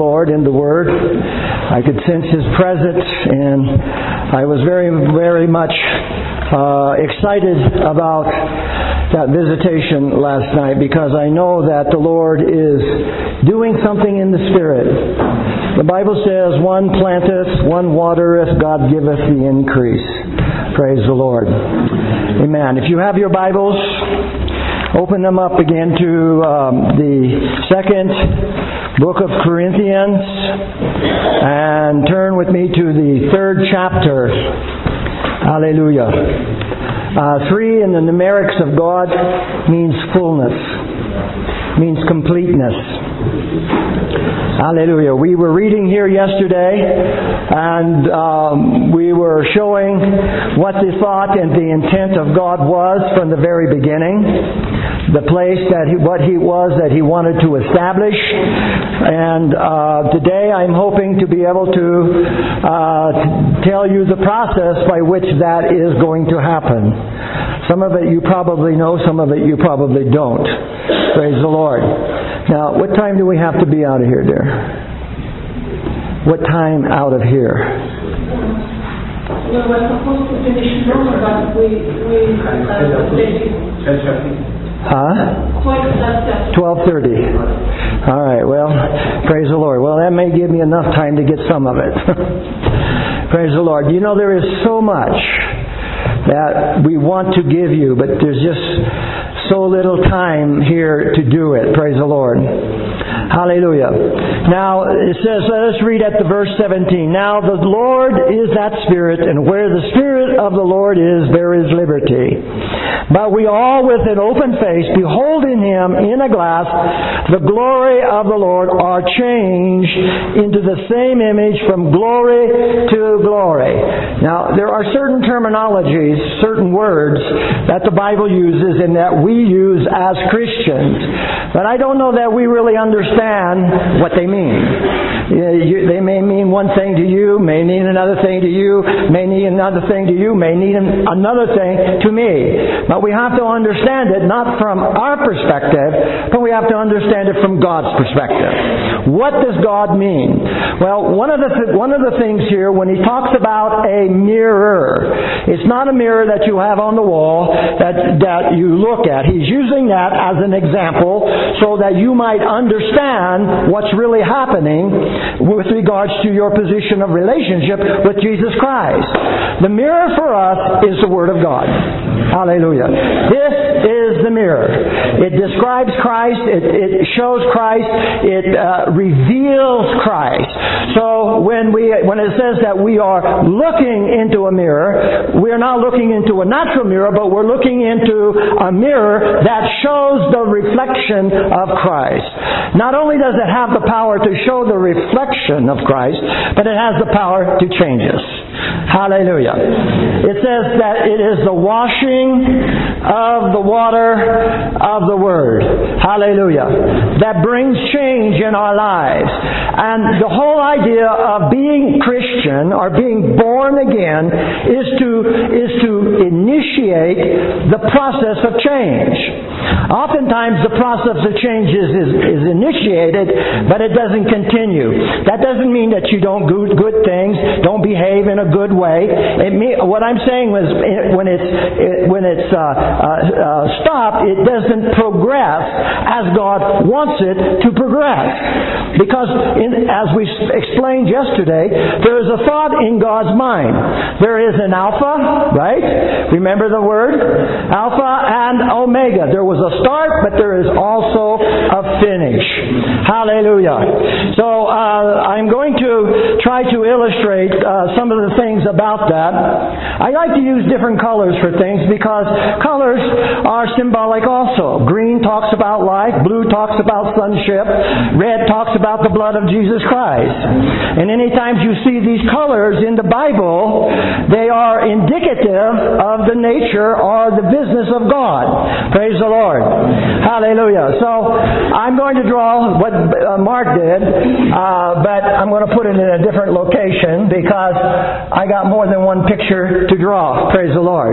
Lord in the Word. I could sense His presence, and I was very, very much excited about that visitation last night, because I know that the Lord is doing something in the Spirit. The Bible says, one planteth, one watereth, God giveth the increase. Praise the Lord. Amen. If you have your Bibles, open them up again to the second book of Corinthians, and turn with me to the third chapter. Hallelujah. 3 in the numerics of God means fullness, means completeness. Hallelujah. We were reading here yesterday, and we were showing what the thought and the intent of God was from the very beginning, the place what He was that He wanted to establish. And today I'm hoping to be able to tell you the process by which that is going to happen. Some of it you probably know, some of it you probably don't. Praise the Lord. Now, what time do we have to be out of here, dear? What time out of here? Well, we're supposed to finish normal, but we 12:30. All right, well, praise the Lord. Well, that may give me enough time to get some of it. Praise the Lord. You know, there is so much that we want to give you, but there's just so little time here to do it. Praise the Lord. Hallelujah. Now, it says, let us read at the verse 17. Now, the Lord is that Spirit, and where the Spirit of the Lord is, there is liberty. But we all with an open face, beholding Him in a glass, the glory of the Lord, are changed into the same image from glory to glory. Now, there are certain terminologies, certain words that the Bible uses and that we use as Christians. But I don't know that we really understand what they mean. They may mean one thing to you, may mean another thing to you, may mean another thing to you, may mean another thing to me. But we have to understand it not from our perspective, but we have to understand it from God's perspective. What does God mean? Well, one of the things here, when He talks about a mirror, it's not a mirror that you have on the wall that you look at. He's using that as an example so that you might understand what's really happening with regards to your position of relationship with Jesus Christ. The mirror for us is the Word of God. Hallelujah. This is the mirror. It describes Christ. It shows Christ. It reveals Christ. So when it says that we are looking into a mirror, we are not looking into a natural mirror, but we're looking into a mirror that shows the reflection of Christ. Not only does it have the power to show the reflection of Christ, but it has the power to change us. Hallelujah. It says that it is the washing of the water of the Word. Hallelujah. That brings change in our lives. And the whole idea of being Christian or being born again is to initiate the process of change. Oftentimes the process of change is initiated, but it doesn't continue. That doesn't mean that you don't do good things, don't behave in a good way. What I'm saying was, when it's stopped, it doesn't progress as God wants it to progress. Because as we explained yesterday, there is a thought in God's mind. There is an Alpha, right? Remember the word? Alpha and Omega. There was a start, but there is also a finish. Hallelujah. So I'm going to try to illustrate some of the things about that. I like to use different colors for things because colors are symbolic also. Green talks about life, blue talks about sonship, red talks about the blood of Jesus Christ. And anytime you see these colors in the Bible, they are indicative of the nature or the business of God. Praise the Lord. Hallelujah. So I'm going to draw what Mark did, but I'm going to put it in a different location because I got more than one picture to draw. Praise the Lord.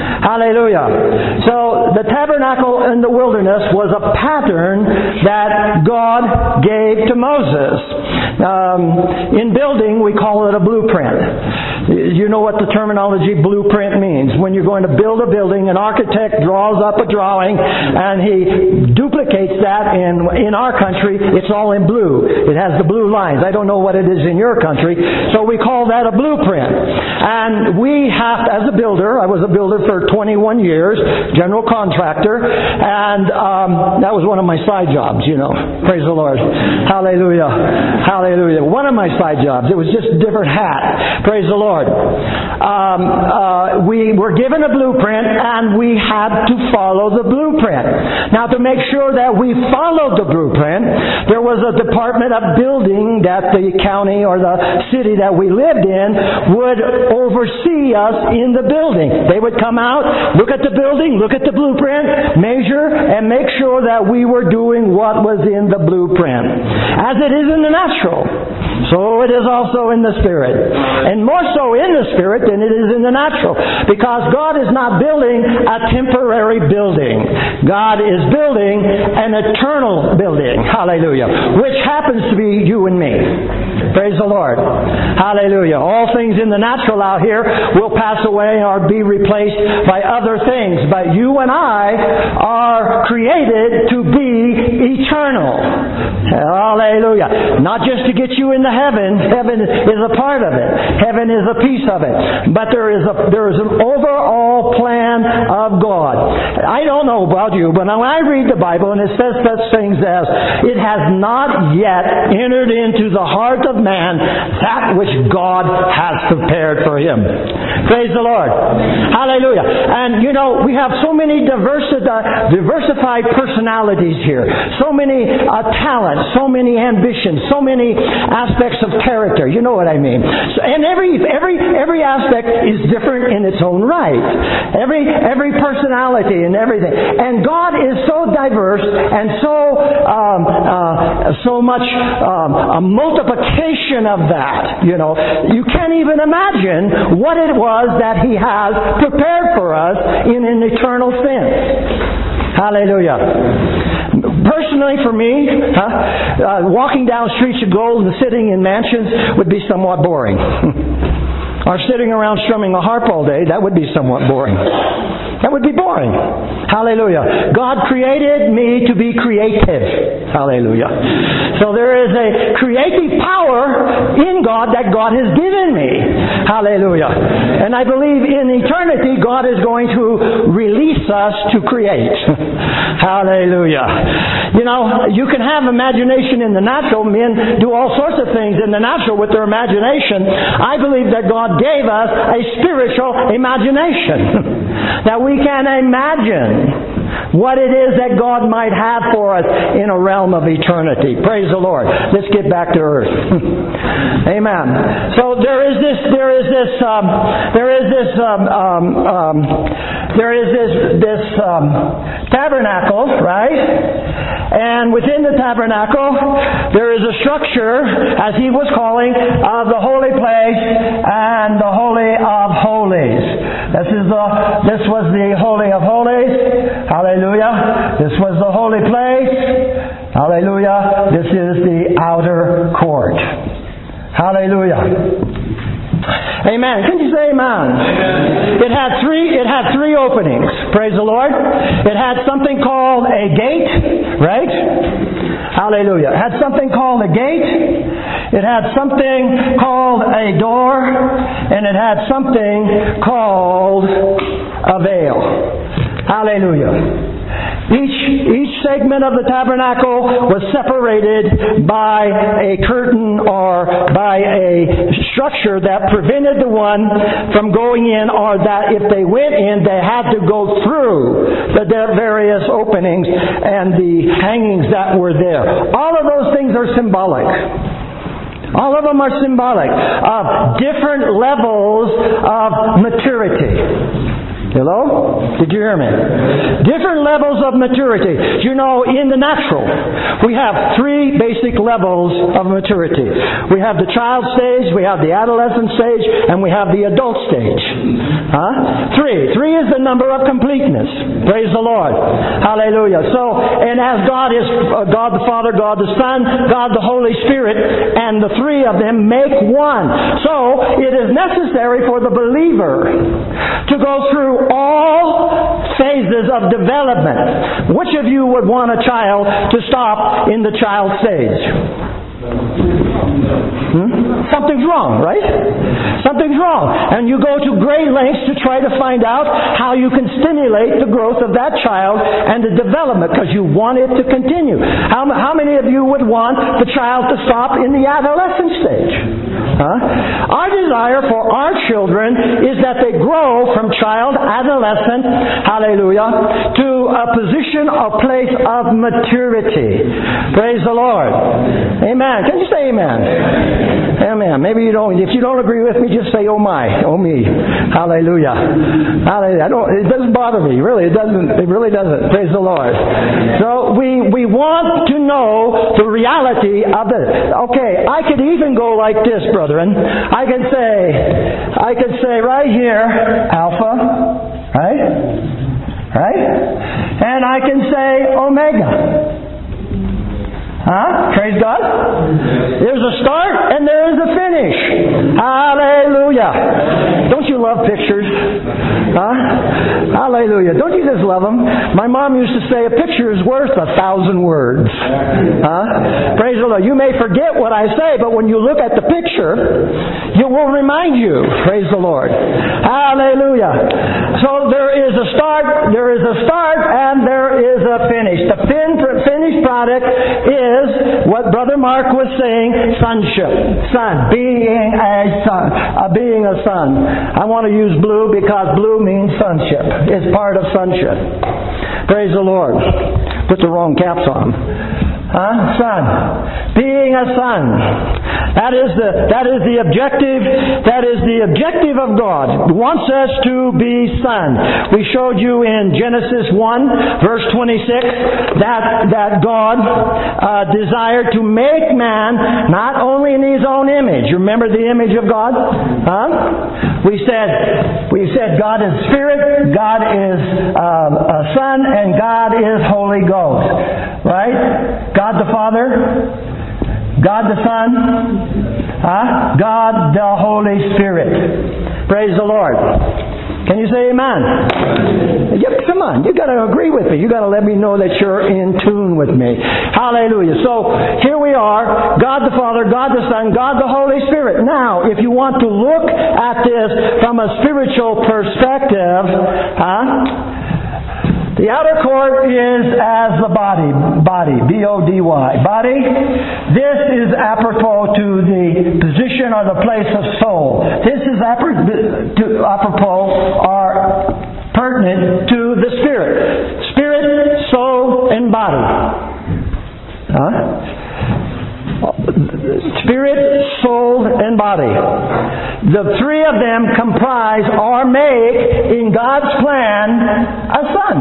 Hallelujah. So the tabernacle in the wilderness was a pattern that God gave to Moses. In building, we call it a blueprint. You know what the terminology blueprint means. When you're going to build a building, an architect draws up a drawing and he duplicates that. In our country, it's all in blue. It has the blue lines. I don't know what it is in your country. So we call that a blueprint. And we have, as a builder, I was a builder for 21 years, general contractor, and that was one of my side jobs, you know. Praise the Lord. Hallelujah. Hallelujah. One of my side jobs. It was just a different hat. Praise the Lord. We were given a blueprint and we had to follow the blueprint. Now, to make sure that we followed the blueprint, there was a department of building that the county or the city that we lived in would oversee us in the building. They would come out, look at the building, look at the blueprint, measure, and make sure that we were doing what was in the blueprint. As it is in the natural, so it is also in the Spirit. And more so in the Spirit than it is in the natural. Because God is not building a temporary building. God is building an eternal building. Hallelujah. Which happens to be you and me. Praise the Lord. Hallelujah. All things in the natural out here will pass away or be replaced by other things. But you and I are created to be eternal. Hallelujah. Not just to get you into heaven. Heaven is a part of it. Heaven is a piece of it. But there is an overall plan of God. I don't know about you, but when I read the Bible and it says such things as, it has not yet entered into the heart of man that which God has prepared for him. Praise the Lord. Hallelujah. And you know, we have so many diversified personalities here. So many talents, so many ambitions, so many aspects of character. You know what I mean. And every aspect is different in its own right. Every personality and everything. And God is so diverse and so much a multiplication of that. You know, you can't even imagine what it was that He has prepared for us in an eternal sense. Hallelujah. Personally, for me, walking down streets of gold and sitting in mansions would be somewhat boring. Or sitting around strumming a harp all day, that would be somewhat boring. That would be boring. Hallelujah. God created me to be creative. Hallelujah. So there is a creative power in God that God has given me. Hallelujah. And I believe in eternity God is going to release us to create. Hallelujah. You know, you can have imagination in the natural. Men do all sorts of things in the natural with their imagination. I believe that God gave us a spiritual imagination. That we can imagine what it is that God might have for us in a realm of eternity. Praise the Lord. Let's get back to earth. Amen. So there is this tabernacle, right? And within the tabernacle, there is a structure, as he was calling, of the holy place and the holy of holies. This was the holy of holies. Hallelujah. This was the holy place. Hallelujah. This is the outer court. Hallelujah. Amen. Can you say amen? Amen? It had three openings. Praise the Lord. It had something called a gate, right? Hallelujah. It had something called a gate. It had something called a door. And it had something called a veil. Hallelujah. Each segment of the tabernacle was separated by a curtain or by a structure that prevented the one from going in, or that if they went in, they had to go through the various openings and the hangings that were there. All of those things are symbolic. All of them are symbolic of different levels of maturity. Hello? Did you hear me? Different levels of maturity. You know, in the natural, we have three basic levels of maturity. We have the child stage, we have the adolescent stage, and we have the adult stage. Three. Three is the number of completeness. Praise the Lord. Hallelujah. So, and as God is God the Father, God the Son, God the Holy Spirit, and the three of them make one. So, it is necessary for the believer to go through all phases of development. Which of you would want a child to stop in the child stage? Something's wrong, right? Something's wrong. And you go to great lengths to try to find out how you can stimulate the growth of that child and the development, because you want it to continue. How many of you would want the child to stop in the adolescent stage? Our desire for our children is that they grow from child, adolescent, hallelujah, to a position or place of maturity. Praise the Lord. Amen. Can you say amen? Amen. Maybe you don't. If you don't agree with me, just say, oh my, oh me. Hallelujah. Hallelujah. It doesn't bother me. Really, it doesn't. It really doesn't. Praise the Lord. So we want to know the reality of it. Okay, I could even go like this, brethren. I could say right here, Alpha, right? Right? And I can say Omega. Praise God. There's a start and there is a finish. Hallelujah. Don't you love pictures? Hallelujah. Don't you just love them? My mom used to say a picture is worth 1,000 words. Praise the Lord. You may forget what I say, but when you look at the picture, it will remind you. Praise the Lord. Hallelujah. So there is a start, and there is a finish. The finished product is what Brother Mark was saying, sonship. Son. Being a son. I want to use blue because blue means sonship. It's part of sonship. Praise the Lord. Put the wrong caps on. Son. Being a son. That is the objective. That is the objective of God. He wants us to be sons. We showed you in Genesis 1, verse 26, that God desired to make man not only in His own image. You remember the image of God? We said God is Spirit, God is a Son, and God is Holy Ghost. Right? God the Father, God the Son, God the Holy Spirit. Praise the Lord. Can you say amen? Yeah, come on, you got to agree with me. You got to let me know that you're in tune with me. Hallelujah. So here we are, God the Father, God the Son, God the Holy Spirit. Now, if you want to look at this from a spiritual perspective, the outer court is as the body, B-O-D-Y. Body, this is apropos to the position or the place of soul. This is apropos or pertinent to the spirit. Spirit, soul, and body. Spirit, soul, and body. The three of them comprise or make, in God's plan, a son.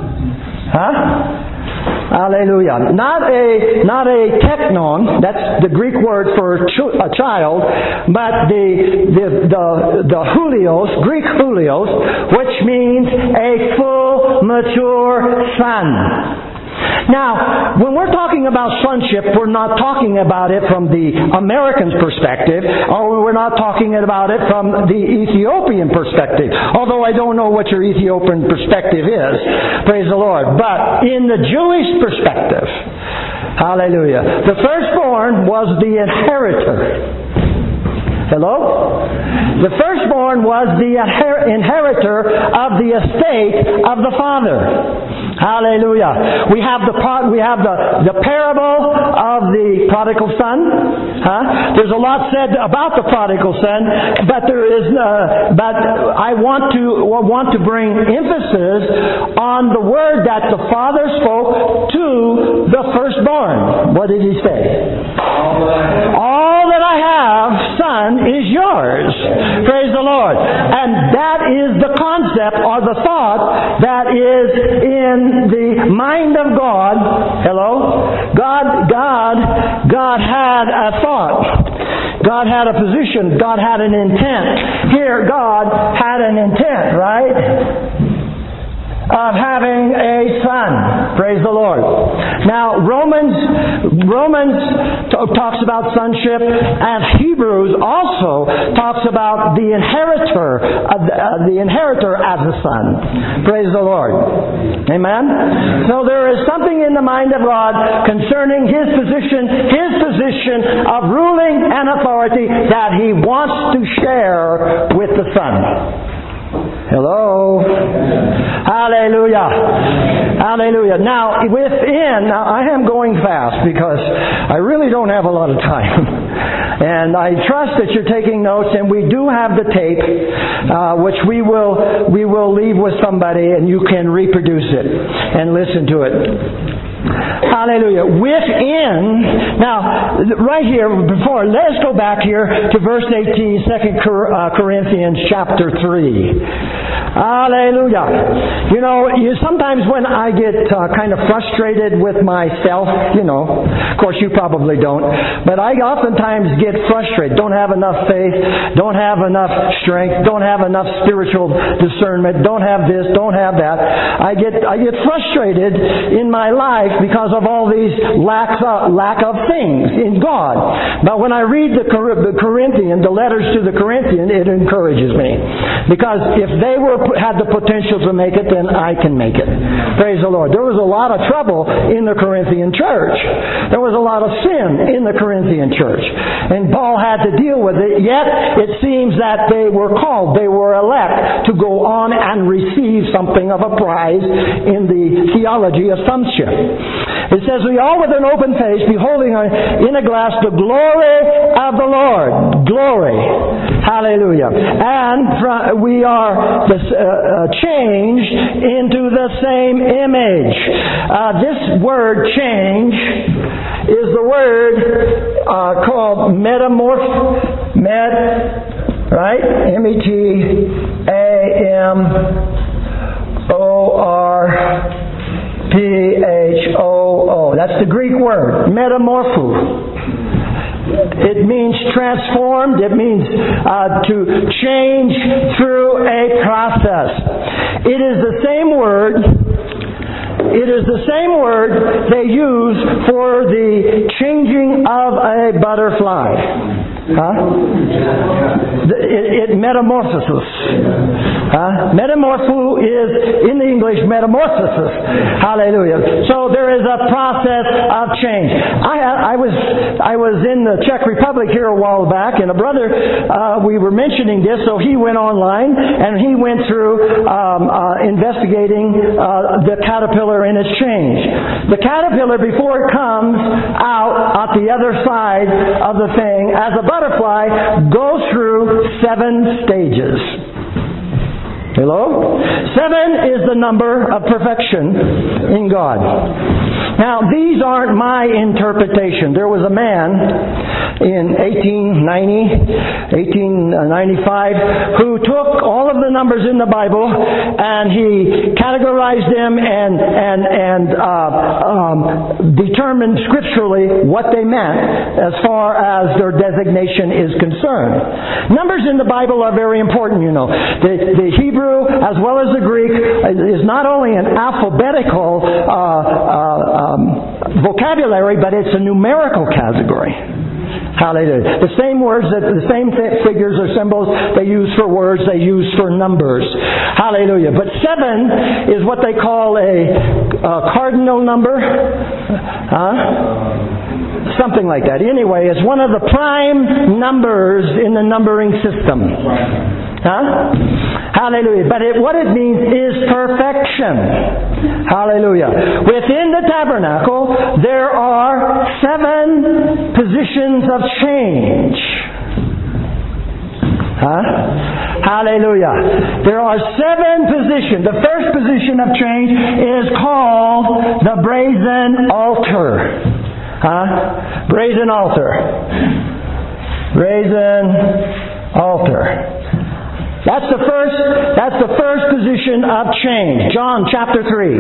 Hallelujah. Not a teknon, that's the Greek word for a child, but the hulios, Greek hulios, which means a full, mature son. Now, when we're talking about sonship, we're not talking about it from the American's perspective, or we're not talking about it from the Ethiopian perspective. Although I don't know what your Ethiopian perspective is. Praise the Lord. But in the Jewish perspective, hallelujah, the firstborn was the inheritor. Hello? The firstborn was the inheritor of the estate of the father. Hallelujah. We have the parable of the prodigal son. There's a lot said about the prodigal son, but I want to bring emphasis on the word that the father spoke to the firstborn. What did he say? All that I have, son, is yours. Praise the Lord. And that is the concept or the thought that is in the mind of God. Hello? God had a thought. God had a position. God had an intent. Here, God had an intent, right? Of having a son. Praise the Lord. Now, Romans talks about sonship, and Hebrews also talks about the inheritor as a son. Praise the Lord. Amen? So there is something in the mind of God concerning His position of ruling and authority that He wants to share with the Son. Hello? Hallelujah. Hallelujah. Now, I am going fast because I really don't have a lot of time. And I trust that you're taking notes, and we do have the tape, which we will leave with somebody, and you can reproduce it and listen to it. Hallelujah. Now, right here, let's go back here to verse 18, 2 Corinthians chapter 3. Hallelujah. Sometimes when I get kind of frustrated with myself, of course you probably don't, but I oftentimes get frustrated. Don't have enough faith, don't have enough strength, don't have enough spiritual discernment, don't have this, don't have that. I get frustrated in my life because of all these lack of things in God. But when I read the letters to the Corinthians, it encourages me. Because if they had the potential to make it, then I can make it. Praise the Lord. There was a lot of trouble in the Corinthian church. There was a lot of sin in the Corinthian church. And Paul had to deal with it. Yet, it seems that they were called, they were elect to go on and receive something of a prize in the theology of sonship. It says, we all with an open face, beholding in a glass the glory of the Lord. Glory. Hallelujah. And we are changed into the same image. This word change is the word called right? metamorphoo. That's the Greek word, metamorphoo. It means transformed. It means to change through a process. It is the same word. It is the same word they use for the changing of a butterfly. It metamorphosis. Metamorpho is, in the English, metamorphosis. Hallelujah. So there is a process of change. I was in the Czech Republic here a while back, and a brother, we were mentioning this, so he went online, and he went through investigating the caterpillar and its change. The caterpillar, before it comes out at the other side of the thing, as a butterfly, goes through 7 stages. Hello? 7 is the number of perfection in God. Now, these aren't my interpretation. There was a man in 1895 who took all of the numbers in the Bible and he categorized them and determined scripturally what they meant as far as their designation is concerned. Numbers in the Bible are very important, you know. The Hebrew as well as the Greek is not only an alphabetical vocabulary, but it's a numerical category. Hallelujah. The same words, the same figures or symbols they use for words, they use for numbers. Hallelujah. But 7 is what they call a cardinal number. Something like that. Anyway, it's one of the prime numbers in the numbering system. Hallelujah. But what it means is perfection. Hallelujah. Within the tabernacle, there are 7 positions of change. Hallelujah. There are 7 positions. The first position of change is called the brazen altar. Brazen altar. Brazen altar. That's the first position of change. John chapter 3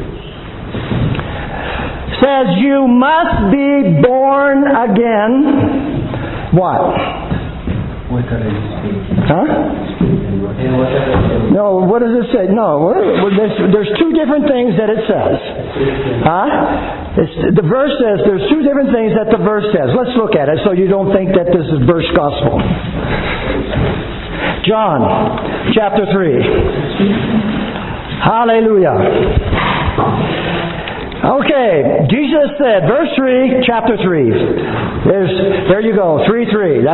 says you must be born again. What? Huh? No, what does it say? No, there's two different things that it says. Huh? The verse says, there's two different things that the verse says. Let's look at it so you don't think that this is verse gospel. John chapter 3. Hallelujah. Okay, Jesus said, verse 3, chapter 3. There you go, 3:3.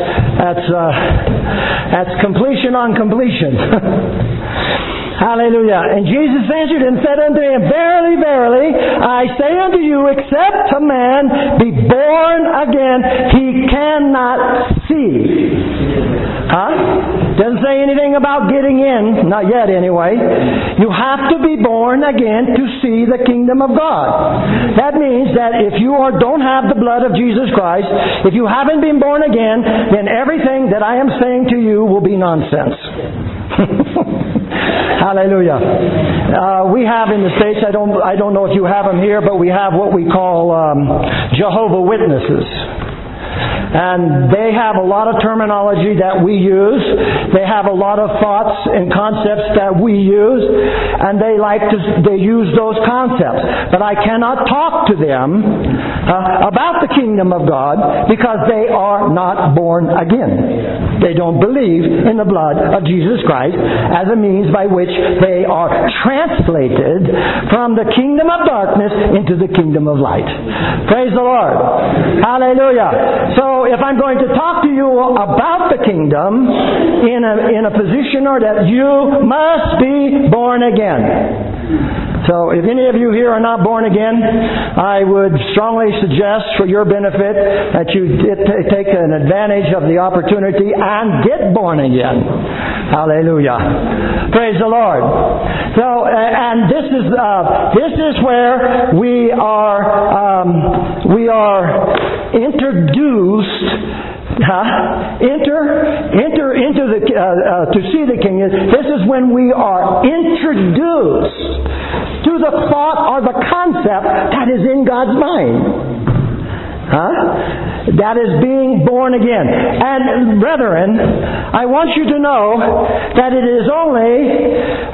That's completion on completion. Hallelujah. And Jesus answered and said unto him, Verily, verily, I say unto you, except a man be born again, he cannot see. Huh? Doesn't say anything about getting in. Not yet, anyway. You have to be born again to see the kingdom of God. That means that if you don't have the blood of Jesus Christ, if you haven't been born again, then everything that I am saying to you will be nonsense. Hallelujah. We have in the States, I don't know if you have them here, but we have what we call Jehovah's Witnesses. And they have a lot of terminology that we use. They have a lot of thoughts and concepts that we use. And they use those concepts. But I cannot talk to them about the kingdom of God because they are not born again. They don't believe in the blood of Jesus Christ as a means by which they are translated from the kingdom of darkness into the kingdom of light. Praise the Lord. Hallelujah. So if I'm going to talk to you about the kingdom in a position or that you must be born again. So if any of you here are not born again, I would strongly suggest for your benefit that you take an advantage of the opportunity and get born again. Hallelujah. Praise the Lord. So, and this is where we are introduced. Enter into the to see the king. This is when we are introduced to the thought or the concept that is in God's mind. That is being born again. And brethren, I want you to know that it is only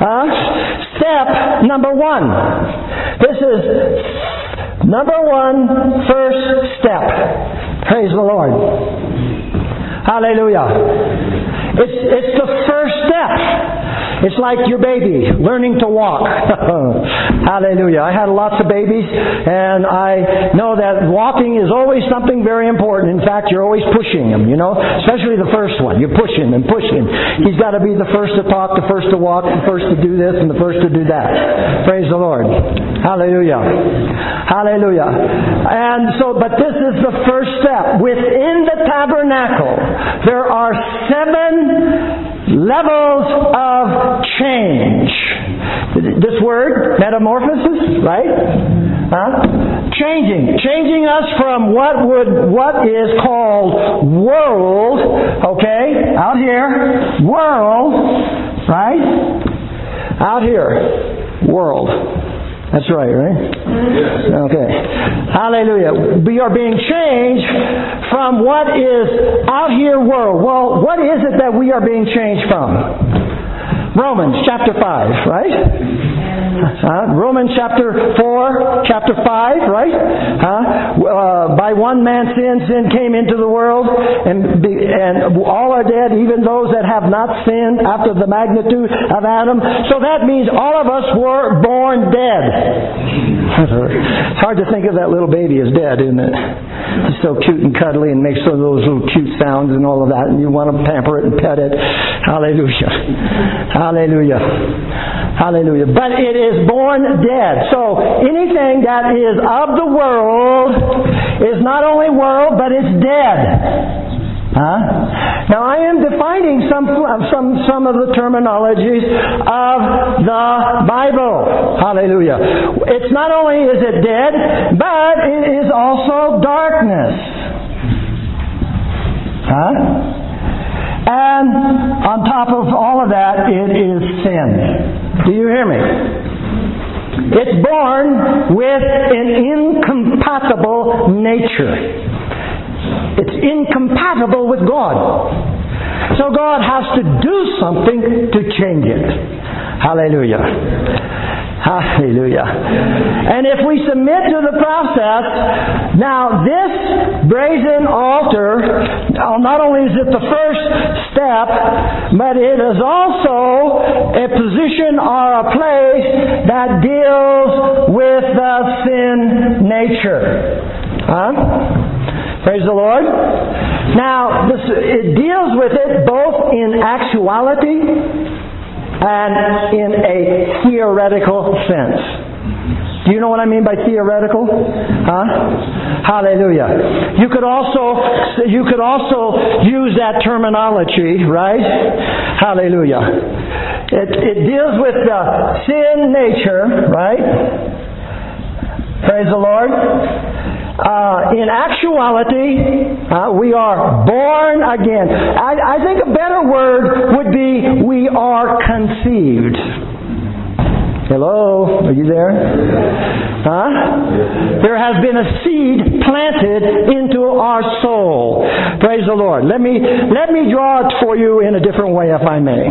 step number one. This is number one, first step. Praise the Lord. Hallelujah. It's the first step. It's like your baby learning to walk. Hallelujah. I had lots of babies, and I know that walking is always something very important. In fact, you're always pushing him, especially the first one. You're pushing him. He's got to be the first to talk, the first to walk, the first to do this, and the first to do that. Praise the Lord. Hallelujah. Hallelujah. And so, but this is the first step. Within the tabernacle, there are 7 levels of change. This word, metamorphosis, right? Changing us from what is called world, okay? Out here, world, right? Out here, world. That's right? Okay. Hallelujah. We are being changed from what is out here world. Well, what is it that we are being changed from? Romans chapter 5, right? Romans chapter 4, chapter 5, right? By one man sin came into the world, and all are dead, even those that have not sinned after the magnitude of Adam. So that means all of us were born dead. It's hard to think of that little baby as dead, isn't it? It's so cute and cuddly and makes some of those little cute sounds and all of that, and you want to pamper it and pet it. Hallelujah. Hallelujah. Hallelujah. But it is born dead. So anything that is of the world is not only world, but it's dead. Now I am defining some of the terminologies of the Bible. Hallelujah. It's not only is it dead, but it is also darkness. And on top of all of that, it is sin. Do you hear me? It's born with an incompatible nature. It's incompatible with God. So God has to do something to change it. Hallelujah. Hallelujah. And if we submit to the process, now this brazen altar, not only is it the first step, but it is also a position or a place that deals with the sin nature. Praise the Lord. Now, it deals with it both in actuality and in a theoretical sense. Do you know what I mean by theoretical? Hallelujah. You could also use that terminology, right? Hallelujah. It deals with the sin nature, right? Praise the Lord. In actuality, we are born again. I think a better word would be we are conceived. Hello? Are you there? There has been a seed planted into our soul. Praise the Lord. Let me draw it for you in a different way, if I may.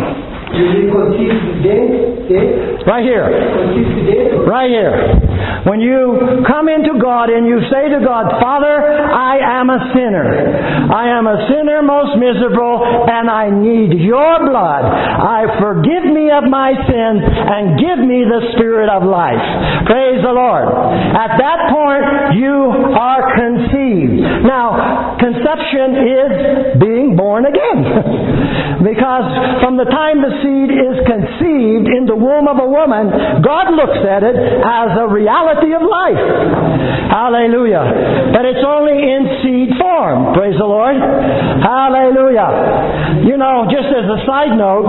Right here. Right here. When you come into God and you say to God, Father, I am a sinner. I am a sinner most miserable, and I need your blood. Forgive me of my sins and give me the spirit of life. Praise the Lord. At that point, you are conceived. Now, conception is being born again. Because from the time the seed is conceived in the womb of a woman, God looks at it as a reality of life. Hallelujah. But it's only in seed form. Praise the Lord. Hallelujah. You know, just as a side note,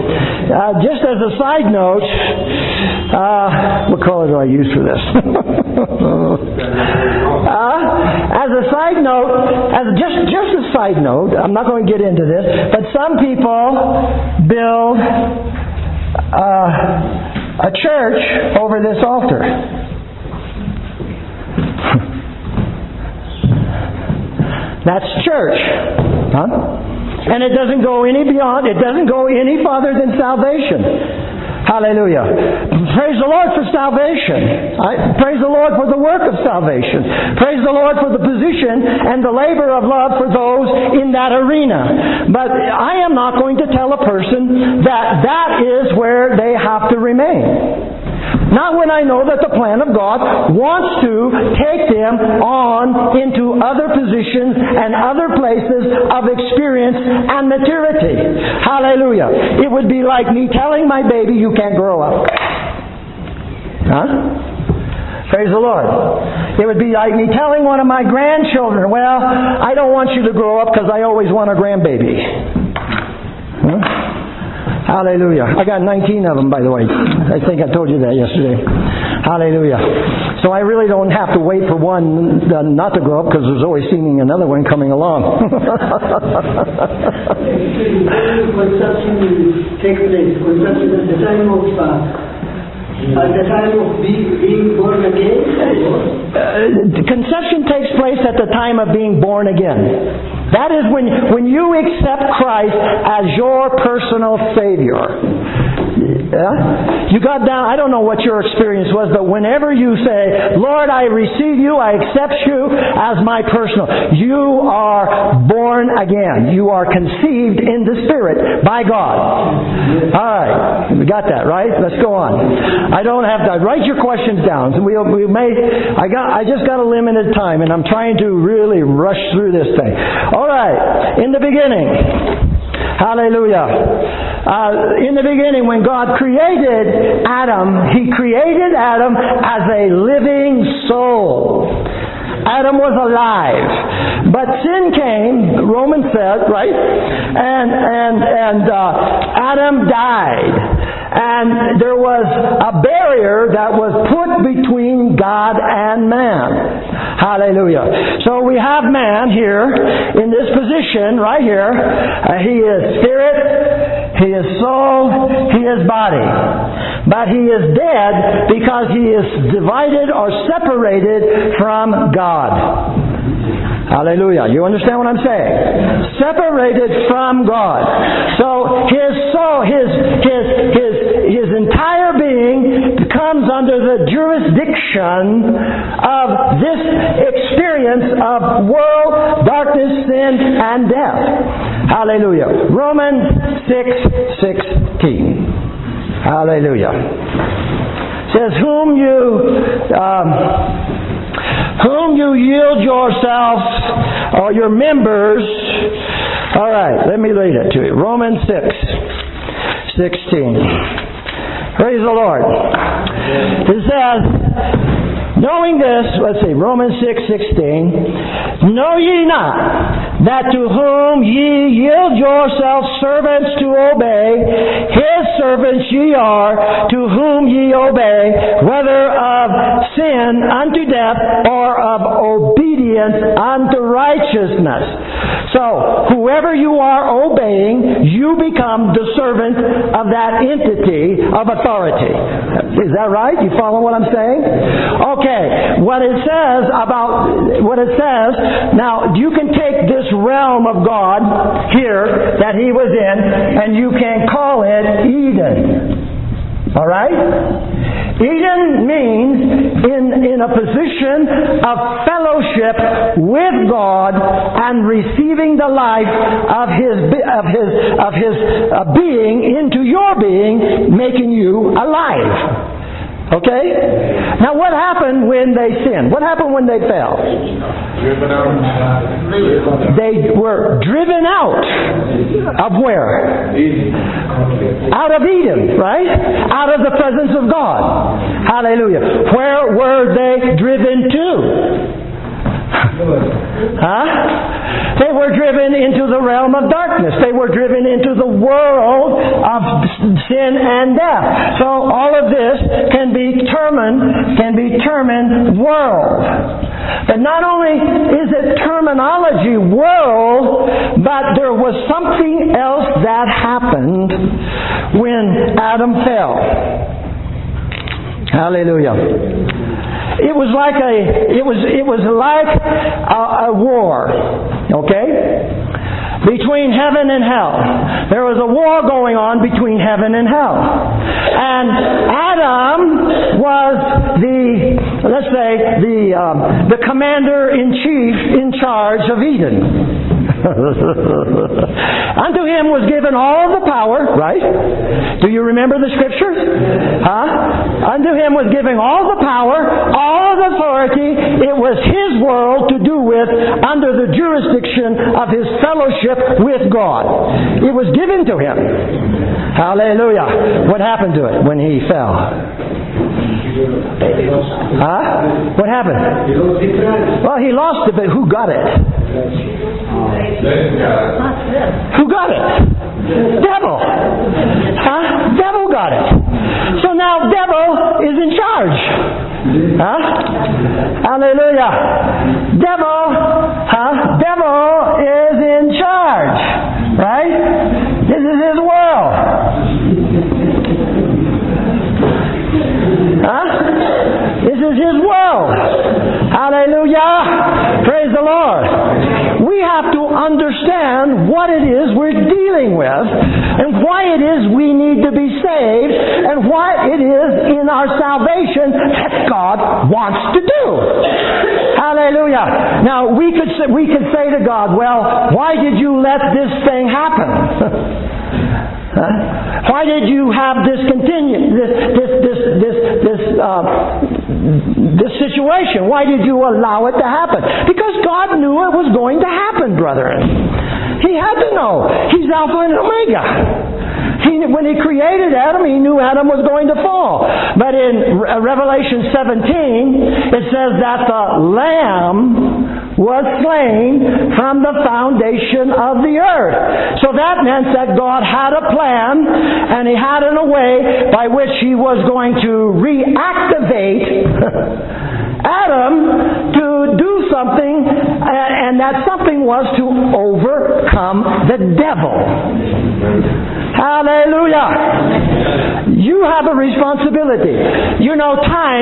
what color do I use for this? As a side note, just a side note, I'm not going to get into this, but some people build a church over this altar. That's church. And it doesn't go any beyond, it doesn't go any farther than salvation. Hallelujah. Praise the Lord for salvation. Praise the Lord for the work of salvation. Praise the Lord for the position and the labor of love for those in that arena. But I am not going to tell a person that that is where they have to remain. Not when I know that the plan of God wants to take them on into other positions and other places of experience and maturity. Hallelujah. It would be like me telling my baby, you can't grow up. Praise the Lord. It would be like me telling one of my grandchildren, well, I don't want you to grow up because I always want a grandbaby. Hallelujah. I got 19 of them, by the way. I think I told you that yesterday. Hallelujah. So I really don't have to wait for one not to grow up because there's always seeming another one coming along. Conception will take place. Conception at the time of being born again? Conception takes place at the time of being born again. That is when you accept Christ as your personal Savior. Yeah? You got down, I don't know what your experience was, but whenever you say, Lord, I receive you, I accept you as my personal, you are born again. You are conceived in the Spirit by God. Alright, we got that, right? Let's go on. I don't have to write your questions down. I just got a limited time and I'm trying to really rush through this thing. Alright, in the beginning, hallelujah. In the beginning, when God created Adam, He created Adam as a living soul. Adam was alive. But sin came, Romans said, right? And Adam died. And there was a barrier that was put between God and man. Hallelujah. So we have man here in this position right here. He is spirit, he is soul, he is body. But he is dead because he is divided or separated from God. Hallelujah. You understand what I'm saying? Separated from God. So his soul, his entire being comes under the jurisdiction of this experience of world, darkness, sin, and death. Hallelujah. Romans 6:16. Hallelujah. It says, whom you yield yourselves or your members. All right, let me read it to you. Romans 6:16. Praise the Lord. It says, knowing this, let's see, Romans 6:16. Know ye not that to whom ye yield yourselves servants to obey, his servants ye are, to whom ye obey, whether of sin unto death or of obedience unto righteousness. So, whoever you are obeying, you become the servant of that entity of authority. Is that right? You follow what I'm saying? Okay. What it says, now you can take this realm of God here that he was in, and you can call it Eden. All right? Eden means in a position of fellowship with God and receiving the life of his being into your being, making you alive. Okay? Now what happened when they sinned? What happened when they fell? Driven out. They were driven out of where? Out of Eden, right? Out of the presence of God. Hallelujah. Where were they driven to? Huh? They were driven into the realm of darkness. They were driven into the world of sin and death. So all of this can be termed world. But not only is it terminology world, but there was something else that happened when Adam fell. Hallelujah. It was like a war, okay? Between heaven and hell. There was a war going on between heaven and hell. And Adam was the commander-in-chief in charge of Eden. Unto him was given all the power, right? Do you remember the scriptures? Unto him was given all the power, all the authority. It was his world to do with under the jurisdiction of his fellowship with God. It was given to him. Hallelujah. What happened to it when he fell? What happened? Well, he lost it, but who got it? Who got it? Devil. Devil got it. So now devil is in charge. Hallelujah. Devil is in charge. Right? This is his world. This is his world. Hallelujah. Praise the Lord. We have to understand what it is we're dealing with and why it is we need to be saved and what it is in our salvation that God wants to do. Hallelujah. Now we could say to God, well, why did you let this thing happen? Why did you have this situation? Why did you allow it to happen? Because God knew it was going to happen, brethren. He had to know. He's Alpha and Omega. When He created Adam, He knew Adam was going to fall. But in Revelation 17, it says that the Lamb was slain from the foundation of the earth. So that meant that God had a plan, and He had a way by which He was going to reactivate Adam to do something, and that something was to overcome the devil. Hallelujah! You have a responsibility. You know,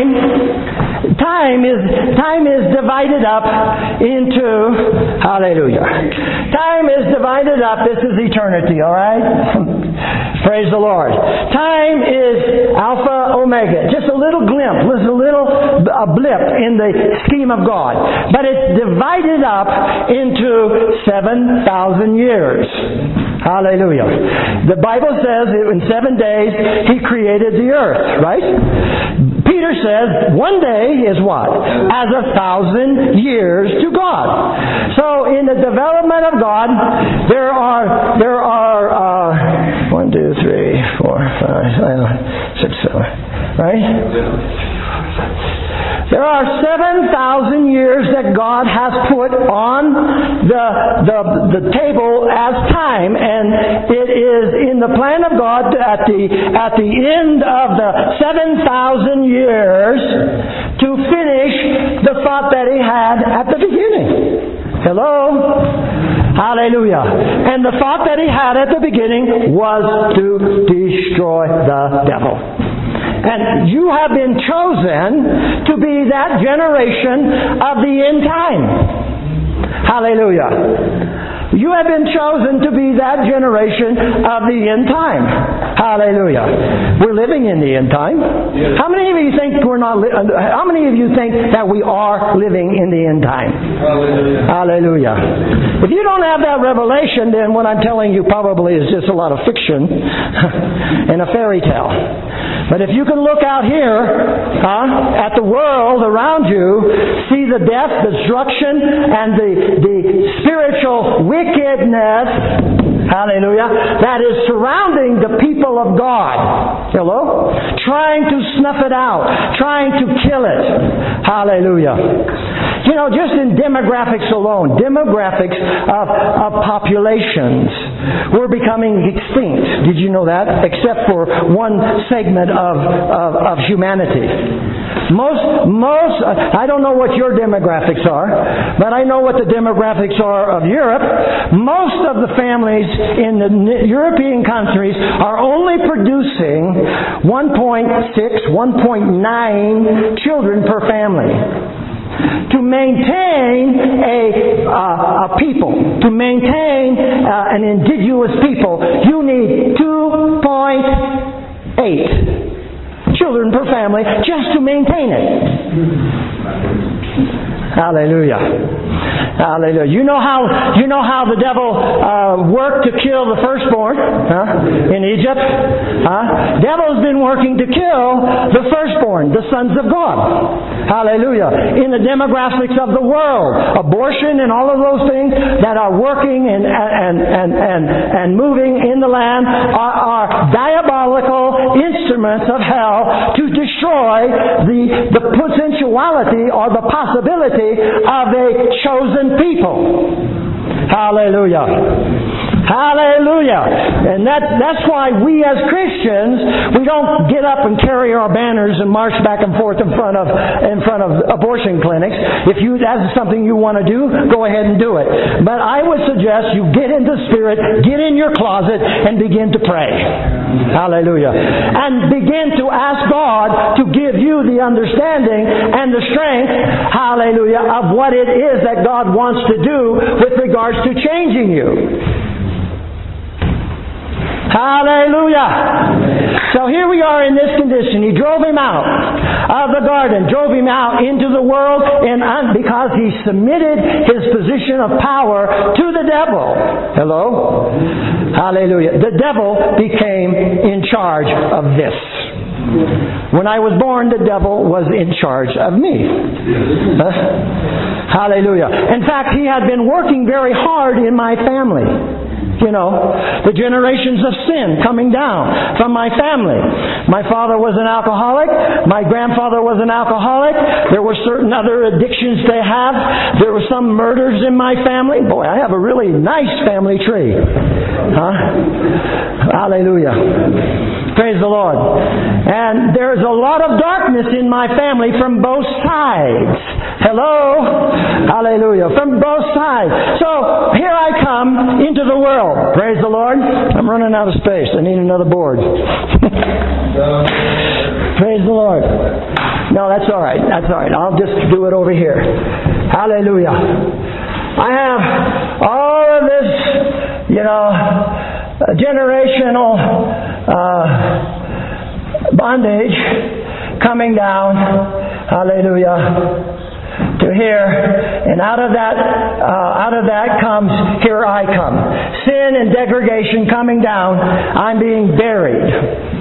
time is divided up into, hallelujah. Time is divided up. This is eternity, all right? Praise the Lord. Time is Alpha, Omega. Just a little glimpse, just a little blip in the scheme of God. But it's divided up into 7,000 years. Hallelujah. The Bible says that in 7 days He created the earth, right? Peter says one day is what? As 1,000 years to God. So in the development of God, there are 1, 2, 3, 4, 5, 6, 7, right? There are 7,000 years that God has put on the table as time, and it is in the plan of God at the end of the 7,000 years to finish the thought that He had at the beginning. Hello? Hallelujah. And the thought that He had at the beginning was to destroy the devil. And you have been chosen to be that generation of the end time. Hallelujah. You have been chosen to be that generation of the end time. Hallelujah. We're living in the end time. How many of you think we're not? How many of you think that we are living in the end time? Hallelujah. If you don't have that revelation, then what I'm telling you probably is just a lot of fiction and a fairy tale. But if you can look out here at the world around you, see the death, destruction, and the spiritual wickedness, hallelujah, that is surrounding the people of God. Hello? Trying to snuff it out, trying to kill it. Hallelujah. You know, just in demographics alone, demographics of populations, we're becoming extinct. Did you know that? Except for one segment of humanity. Most, I don't know what your demographics are, but I know what the demographics are of Europe. Most of the families in the European countries are only producing 1.6, 1.9 children per family. To maintain a people, to maintain an indigenous people, you need 2.8 children per family just to maintain it. Hallelujah. Hallelujah. You know how the devil worked to kill the firstborn in Egypt? Devil's been working to kill the firstborn, the sons of God. Hallelujah. In the demographics of the world, abortion and all of those things that are working and moving in the land are diabolical instruments of hell to destroy the potentiality or the possibility of a chosen people. Hallelujah. Hallelujah. And that's why we as Christians, we don't get up and carry our banners and march back and forth in front of abortion clinics. If that's something you want to do, go ahead and do it. But I would suggest you get into spirit, get in your closet, and begin to pray. Hallelujah. And begin to ask God to give you the understanding and the strength, hallelujah, of what it is that God wants to do with regards to changing you. Hallelujah. So here we are in this condition. He drove him out of the garden, drove him out into the world, and because he submitted his position of power to the devil. Hello? Hallelujah. The devil became in charge of this. When I was born, the devil was in charge of me. Hallelujah. In fact, he had been working very hard in my family. the generations of sin coming down from my family. My father was an alcoholic. My grandfather was an alcoholic. There were certain other addictions they have. There were some murders in my family. Boy, I have a really nice family tree. Hallelujah. Praise the Lord. And there's a lot of darkness in my family from both sides. Hello? Hallelujah. From both sides. So, here I come into the world. Praise the Lord. I'm running out of space. I need another board. Praise the Lord. No, that's all right. That's all right. I'll just do it over here. Hallelujah. I have all of this, generational bondage coming down. Hallelujah. To here, and out of that comes, here I come. Sin and degradation coming down. I'm being buried.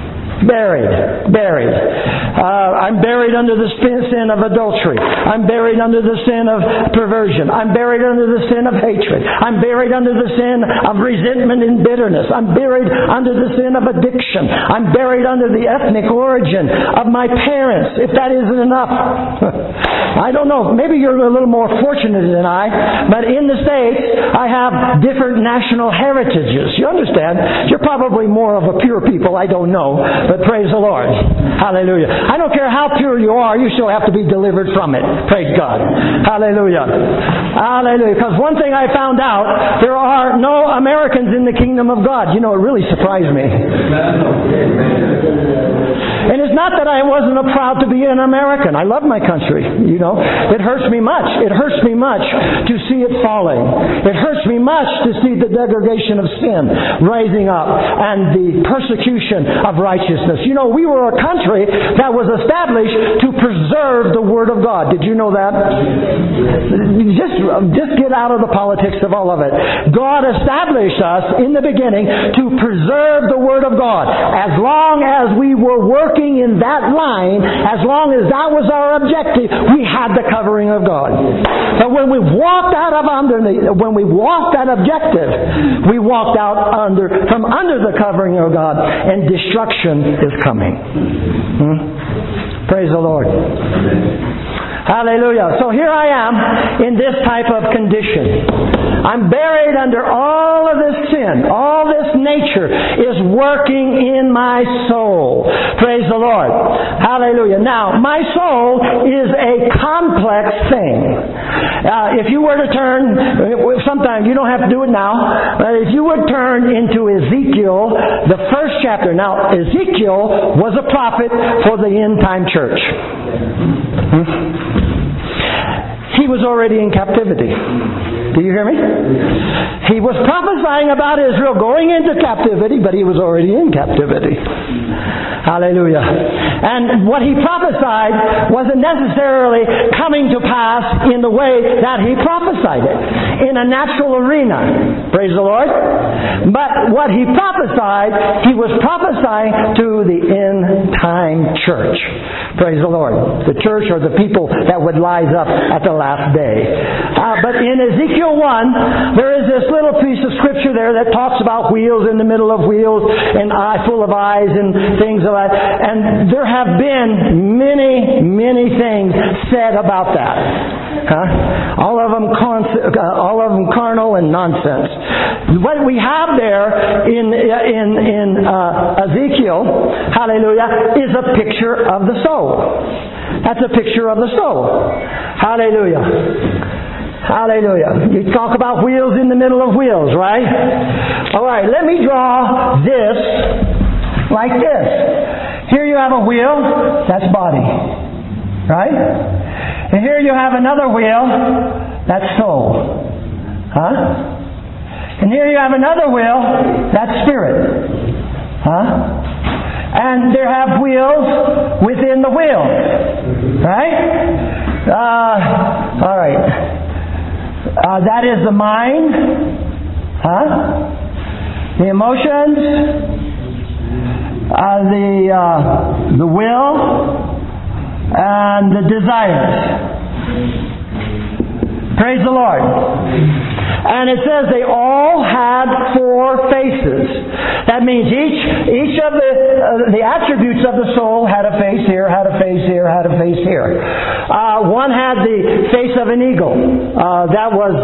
I'm buried under the sin of adultery. I'm buried under the sin of perversion. I'm buried under the sin of hatred. I'm buried under the sin of resentment and bitterness. I'm buried under the sin of addiction. I'm buried under the ethnic origin of my parents, if that isn't enough. I don't know. Maybe you're a little more fortunate than I, but in the States, I have different national heritages. You understand? You're probably more of a pure people. I don't know. But praise the Lord. Hallelujah. I don't care how pure you are, you still have to be delivered from it. Praise God. Hallelujah. Hallelujah. Because one thing I found out, there are no Americans in the kingdom of God. It really surprised me. And it's not that I wasn't proud to be an American. I love my country. It hurts me much. It hurts me much to see it falling. It hurts me much to see the degradation of sin rising up and the persecution of righteousness. We were a country that was established to preserve the Word of God. Did you know that? Just get out of the politics of all of it. God established us in the beginning to preserve the Word of God. As long as we were working in that line, as long as that was our objective, we had the covering of God. But when we walked out of when we walked that objective, we walked out from under the covering of God, and destruction is coming. Praise the Lord. Hallelujah. So here I am in this type of condition. I'm buried under all of this sin. All this nature is working in my soul. Praise the Lord. Hallelujah. Now, my soul is a complex thing. If you were to turn, sometime, you don't have to do it now, but if you would turn into Ezekiel, the first chapter. Now, Ezekiel was a prophet for the end-time church. He was already in captivity. Do you hear me? He was prophesying about Israel going into captivity, but he was already in captivity. Hallelujah. And what he prophesied wasn't necessarily coming to pass in the way that he prophesied it, in a natural arena. Praise the Lord. But what he prophesied, he was prophesying to the end-time church. Praise the Lord. The church are the people that would rise up at the last day. But in Ezekiel 1, there is this little piece of scripture there that talks about wheels in the middle of wheels and eye full of eyes and things like that. And there have been many, many things said about that. All of them carnal and nonsense. What we have there in Ezekiel, hallelujah, is a picture of the soul. That's a picture of the soul. Hallelujah. Hallelujah. You talk about wheels in the middle of wheels, right? All right, let me draw this like this. Here you have a wheel, that's body. Right? And here you have another wheel, that's soul. And here you have another wheel, that's spirit. And there have wheels within the wheels. Right? All right. That is the mind. The emotions. The will. And the desires. Praise the Lord. And it says they all had 4 faces. That means each of the attributes of the soul had a face here, had a face here, had a face here. One had the face of an eagle. That was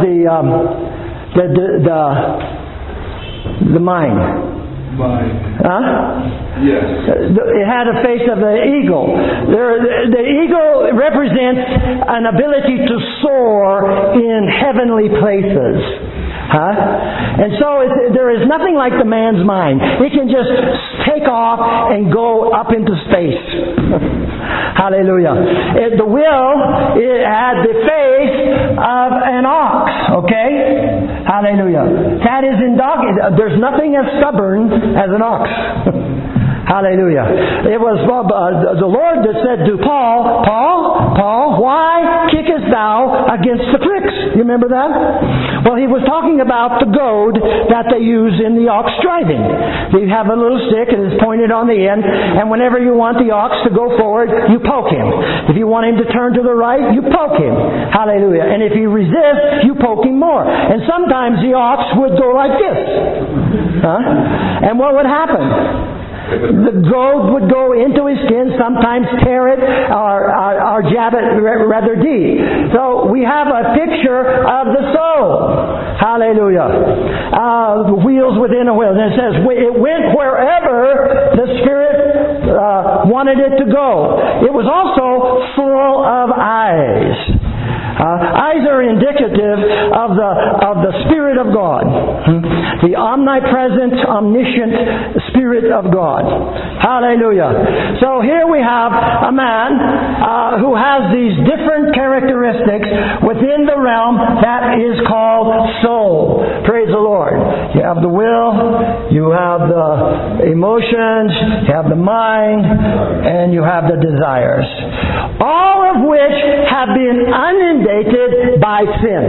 the mind. Huh? Yes. It had a face of an eagle. The eagle represents an ability to soar in heavenly places. Huh? And so there is nothing like the man's mind. It can just take off and go up into space. Hallelujah. The will, it had the face of an ox. Okay? Hallelujah. That is in dog. There's nothing as stubborn as an ox. Hallelujah. It was the Lord that said to Paul, Paul, why kickest thou against the pricks? You remember that? Well, he was talking about the goad that they use in the ox driving. They have a little stick and it's pointed on the end, and whenever you want the ox to go forward, you poke him. If you want him to turn to the right, you poke him. Hallelujah. And if he resists, you poke him more. And sometimes the ox would go like this. And what would happen? The goad would go into his skin, sometimes tear it or jab it rather deep. So we have a picture of the soul. Hallelujah. The wheels within a wheel. And it says it went wherever the Spirit wanted it to go. It was also full of eyes. Eyes are indicative of the Spirit of God. The omnipresent, omniscient Spirit of God. Hallelujah. So here we have a man who has these different characteristics within the realm that is called soul. Praise the Lord. You have the will, you have the emotions, you have the mind, and you have the desires. All of which have been inundated by sin.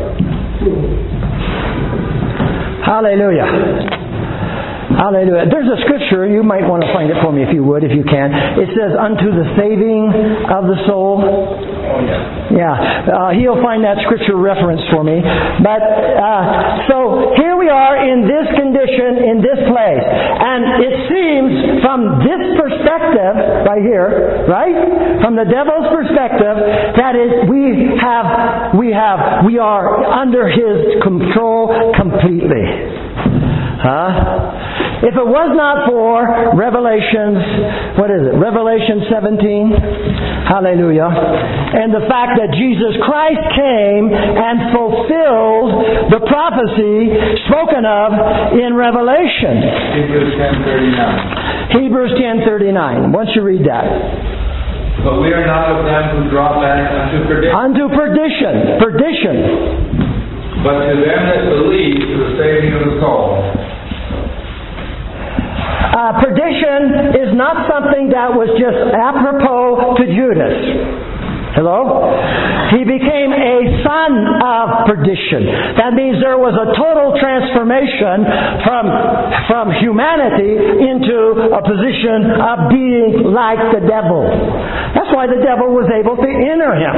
Hallelujah. Hallelujah. There's a scripture, you might want to find it for me if you would, if you can. It says, unto the saving of the soul. Yeah. He'll find that scripture reference for me. But, so here we are in this condition, in this place. And it seems from this perspective, right here, right? From the devil's perspective, that is, we are under his control completely. If it was not for Revelation 17? Hallelujah. And the fact that Jesus Christ came and fulfilled the prophecy spoken of in Revelation. Hebrews 10:39. Once you read that. But we are not of them who draw back unto perdition. Unto perdition. Perdition. But to them that believe, to the saving of the soul. Perdition is not something that was just apropos to Judas. Hello? He became a son of perdition. That means there was a total transformation from humanity into a position of being like the devil. That's why the devil was able to enter him.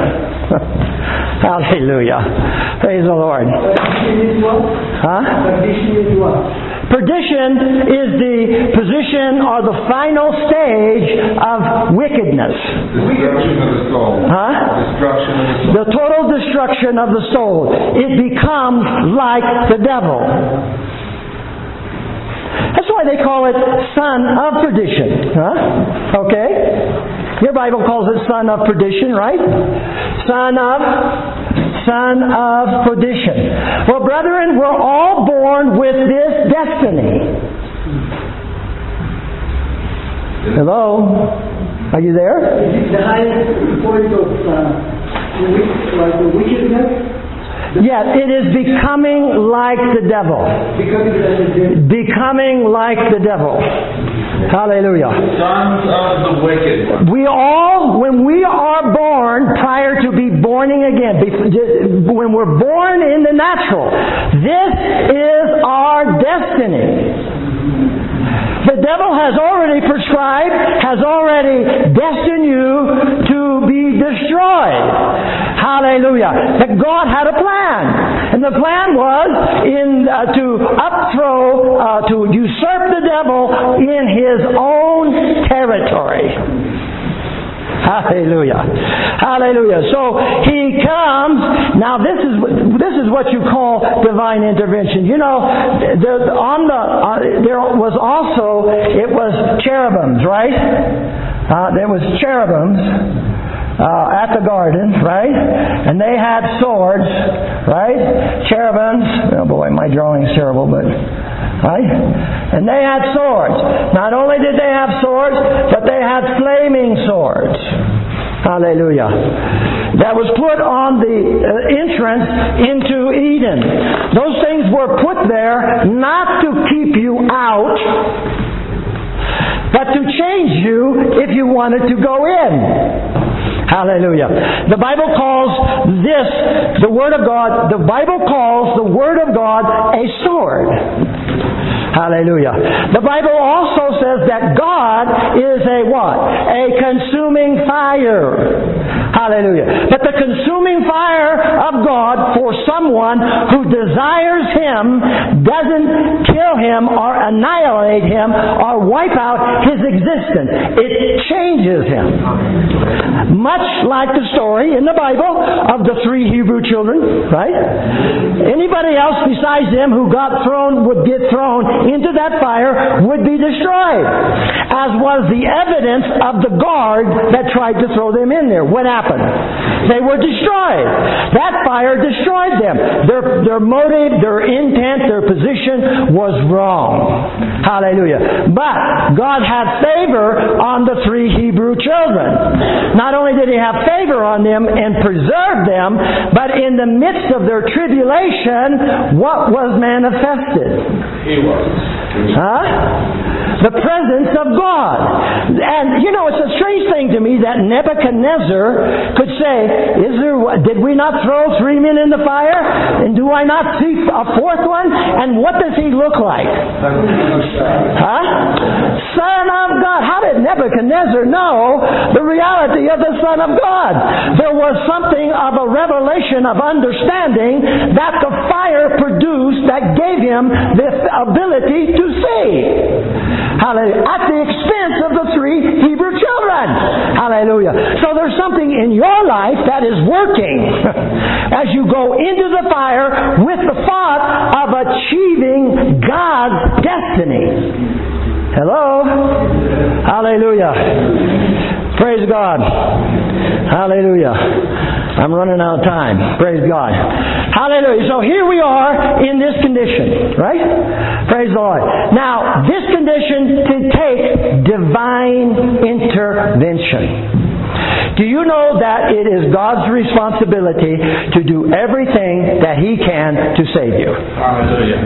Hallelujah. Praise the Lord. Perdition is what? Perdition is what? Perdition is the position or the final stage of wickedness. Destruction of the soul. Destruction of the soul. The total destruction of the soul. It becomes like the devil. That's why they call it son of perdition. Okay? Your Bible calls it son of perdition, right? Son of perdition. Well, brethren, we're all born with this destiny. Hello? Are you there? Is it the highest point of the wickedness? Yes, it is becoming like the devil. Becoming like the devil. Hallelujah. Sons of the wicked. We all, when we are born, prior to be born again, when we're born in the natural, this is our destiny. The devil has already prescribed, has already destined you to be destroyed. Hallelujah. That God had a plan. And the plan was to usurp the devil in his own territory. Hallelujah. Hallelujah. So he comes. Now this is what you call divine intervention. You know, there was also, it was cherubims, right? There was cherubims at the garden, right? And they had swords, right? Cherubims. Oh boy, my drawing's terrible, but right? And they had swords. Not only did they have swords, but they had flaming swords. Hallelujah. That was put on the entrance into Eden. Those things were put there not to keep you out, but to change you if you wanted to go in. Hallelujah. The Bible calls this, the Word of God, the Bible calls the Word of God a sword. Hallelujah. The Bible also says that God is a what? A consuming fire. Hallelujah. But the consuming fire of God for someone who desires Him doesn't kill him or annihilate him or wipe out his existence. It changes him. Much like the story in the Bible of the 3 Hebrew children, right? Anybody else besides them who would get thrown into that fire would be destroyed. As was the evidence of the guard that tried to throw them in there. What happened? They were destroyed. That fire destroyed them. Their motive, their intent, their position was wrong. Hallelujah. But God had favor on the 3 Hebrew children. Not only did He have favor on them and preserve them, but in the midst of their tribulation, what was manifested? He was. The presence of God. And you know, it's a strange thing to me that Nebuchadnezzar could say, did we not throw 3 men in the fire? And do I not see a 4th one? And what does he look like? Son of God. How did Nebuchadnezzar know the reality of the Son of God? There was something of a revelation of understanding that the fire produced that gave him the ability to see. Hallelujah. At the expense of the 3 Hebrew children. Hallelujah. So there's something in your life that is working as you go into the fire with the thought of achieving God's destiny. Hello? Hallelujah. Praise God. Hallelujah. I'm running out of time. Praise God. Hallelujah. So here we are in this condition, right? Praise the Lord. Now, this condition can take divine intervention. Do you know that it is God's responsibility to do everything that He can to save you? Hallelujah.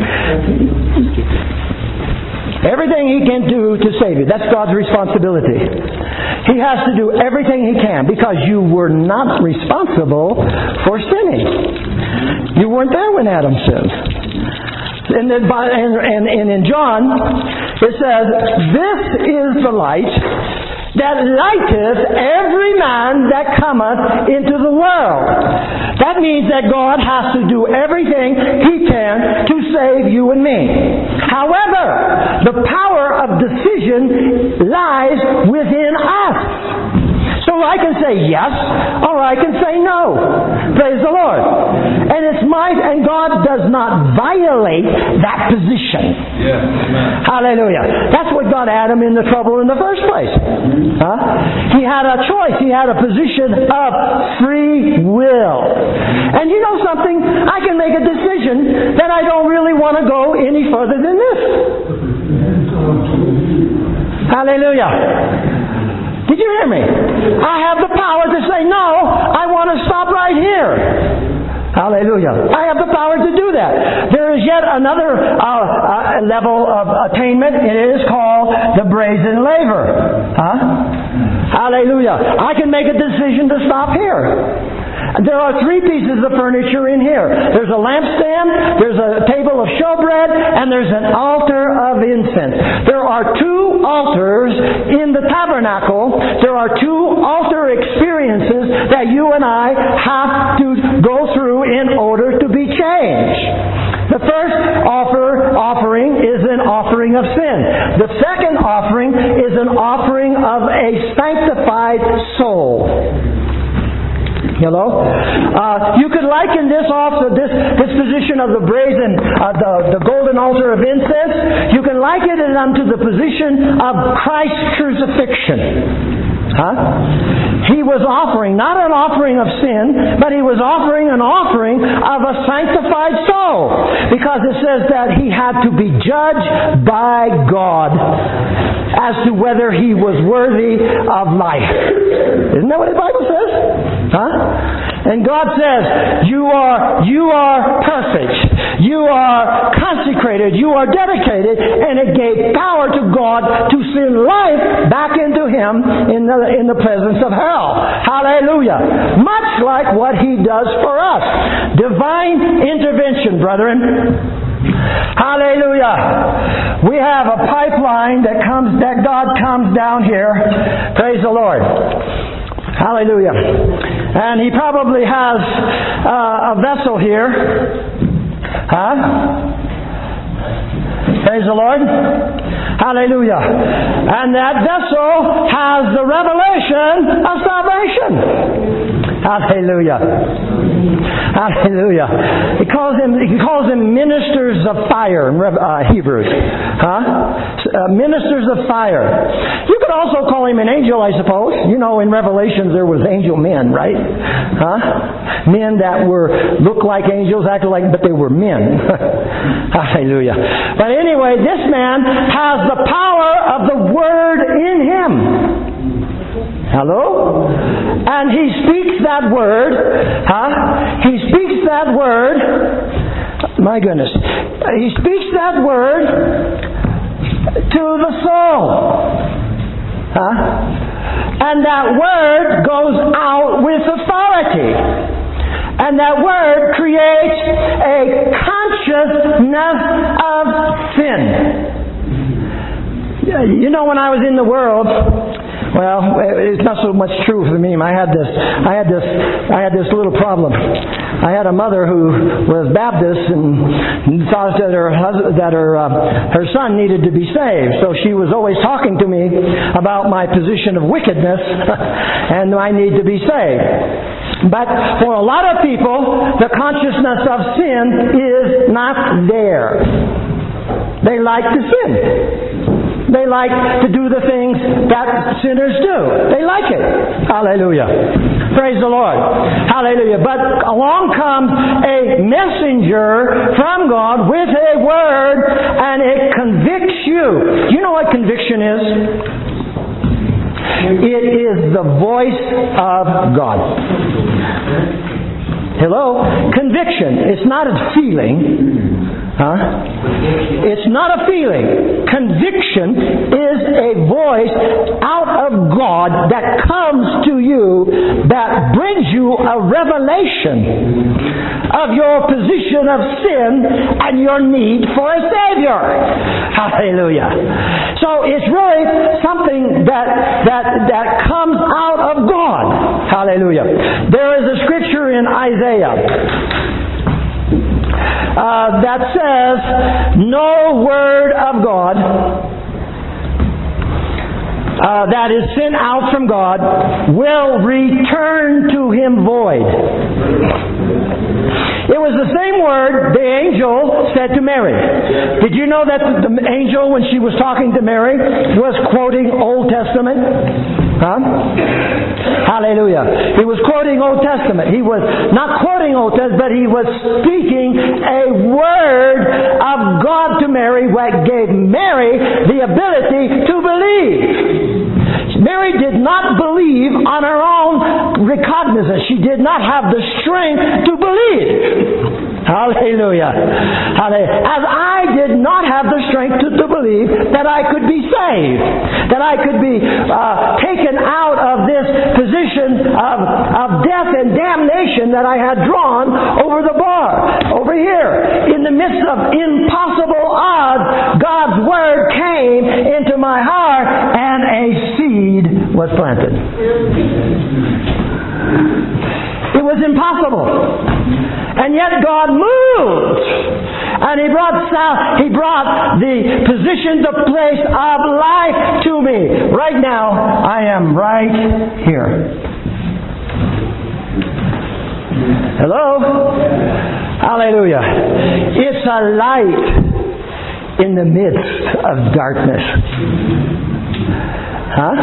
Everything He can do to save you. That's God's responsibility. He has to do everything He can because you were not responsible for sinning. You weren't there when Adam sinned. And in John, it says, "This is the light that lighteth every man that cometh into the world." That means that God has to do everything He can to save you and me. However, the power of decision lies within us. So I can say yes, or I can say no. Praise the Lord. And God does not violate that position. Yes. Amen. Hallelujah. That's what got Adam in the trouble in the first place. He had a choice. He had a position of free will. And you know something? I can make a decision that I don't really want to go any further than this. Hallelujah. Did you hear me? I have the power to say, no, I want to stop right here. Hallelujah. I have the power to do that. There is yet another level of attainment. It is called the brazen laver. Hallelujah. I can make a decision to stop here. There are 3 pieces of furniture in here. There's a lampstand, there's a table of showbread, and there's an altar of incense. There are 2 altars in the tabernacle. There are 2 altar experiences that you and I have offering of sin. The second offering is an offering of a sanctified soul. Hello? You could liken this also, this position of the brazen, the golden altar of incense, you can liken it unto the position of Christ's crucifixion. He was offering, not an offering of sin, but He was offering an offering of a sanctified soul. Because it says that He had to be judged by God as to whether He was worthy of life. Isn't that what the Bible says? And God says, you are perfect. You are consecrated. You are dedicated. And it gave power to God to send life back into Him in the presence of hell. Hallelujah. Much like what He does for us. Divine intervention, brethren. Hallelujah. We have a pipeline that God comes down here. Praise the Lord. Hallelujah. And He probably has a vessel here. Praise the Lord. Hallelujah. And that vessel has the revelation of salvation. Hallelujah. Hallelujah. He calls them ministers of fire in Hebrews. Ministers of fire. You could also call him an angel, I suppose. You know, in Revelations there was angel men, right? Men that looked like angels, acted like, but they were men. Hallelujah. But anyway, this man has the power of the Word in him. Hello? And he speaks that Word. He speaks that Word. My goodness. He speaks that Word to the soul. And that Word goes out with authority. And that Word creates a consciousness of sin. You know, when I was in the world, well, it's not so much true for me. I had this little problem. I had a mother who was Baptist and thought that her son needed to be saved. So she was always talking to me about my position of wickedness and I need to be saved. But for a lot of people, the consciousness of sin is not there. They like to sin. They like to do the things that sinners do. They like it. Hallelujah. Praise the Lord. Hallelujah. But along comes a messenger from God with a word and it convicts you. You know what conviction is? It is the voice of God. Hello? Conviction. It's not a feeling. It's not a feeling. Conviction is a voice out of God that comes to you that brings you a revelation of your position of sin and your need for a Savior. Hallelujah. So it's really something that comes out of God. Hallelujah. There is a scripture in Isaiah that says, no word of God that is sent out from God will return to Him void. It was the same word the angel said to Mary. Did you know that the angel, when she was talking to Mary, was quoting Old Testament? Hallelujah. He was quoting Old Testament. He was not quoting Old Testament, but he was speaking a word of God to Mary that gave Mary the ability to believe. Mary did not believe on her own recognizance. She did not have the strength to believe. Hallelujah. As I did not have the strength to believe that I could be saved, that I could be taken out of this position of death and damnation that I had drawn over the bar, over here. In the midst of impossible odds, God's Word came into my heart and a seed was planted. It was impossible. And yet God moved And He brought the position, the place of life to me. Right now, I am right here. Hello? Hallelujah. It's a light in the midst of darkness. Huh?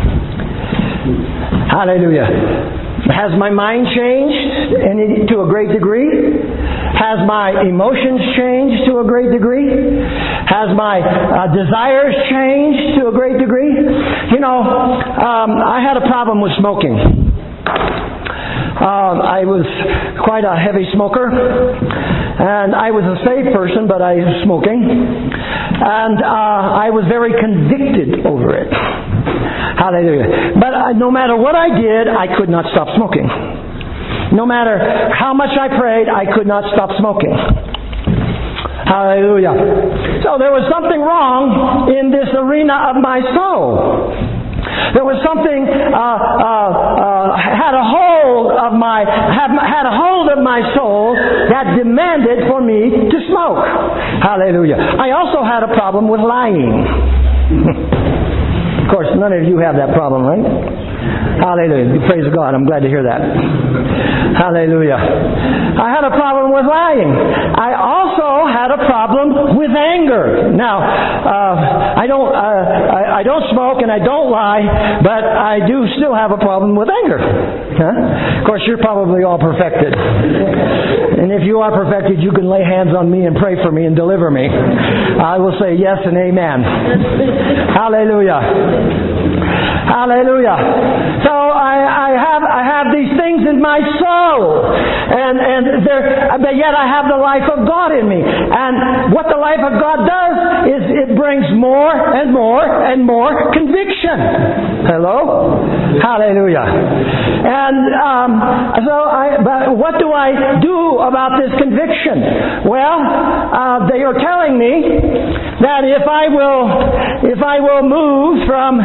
Hallelujah. Has my mind changed to a great degree? Has my emotions changed to a great degree? Has my desires changed to a great degree? You know, I had a problem with smoking. I was quite a heavy smoker, and I was a saved person, but I was smoking, and I was very convicted over it. Hallelujah. But no matter what I did, I could not stop smoking. No matter how much I prayed, I could not stop smoking. Hallelujah. So there was something wrong in this arena of my soul. There was something had a hold of my soul that demanded for me to smoke. Hallelujah. I also had a problem with lying. Of course, none of you have that problem, right? Hallelujah. Praise God. I'm glad to hear that. Hallelujah. I had a problem with lying. I also had a problem with anger. Now, I don't smoke and I don't lie, but I do still have a problem with anger. Huh? Of course, you're probably all perfected. And if you are perfected, you can lay hands on me and pray for me and deliver me. I will say yes and amen. Hallelujah. Hallelujah. So I have these things in my soul, but yet I have the life of God in me. And what the life of God does is it brings more and more and more conviction. Hello? Hallelujah. And but what do I do about this conviction? Well, they are telling me that if I will move from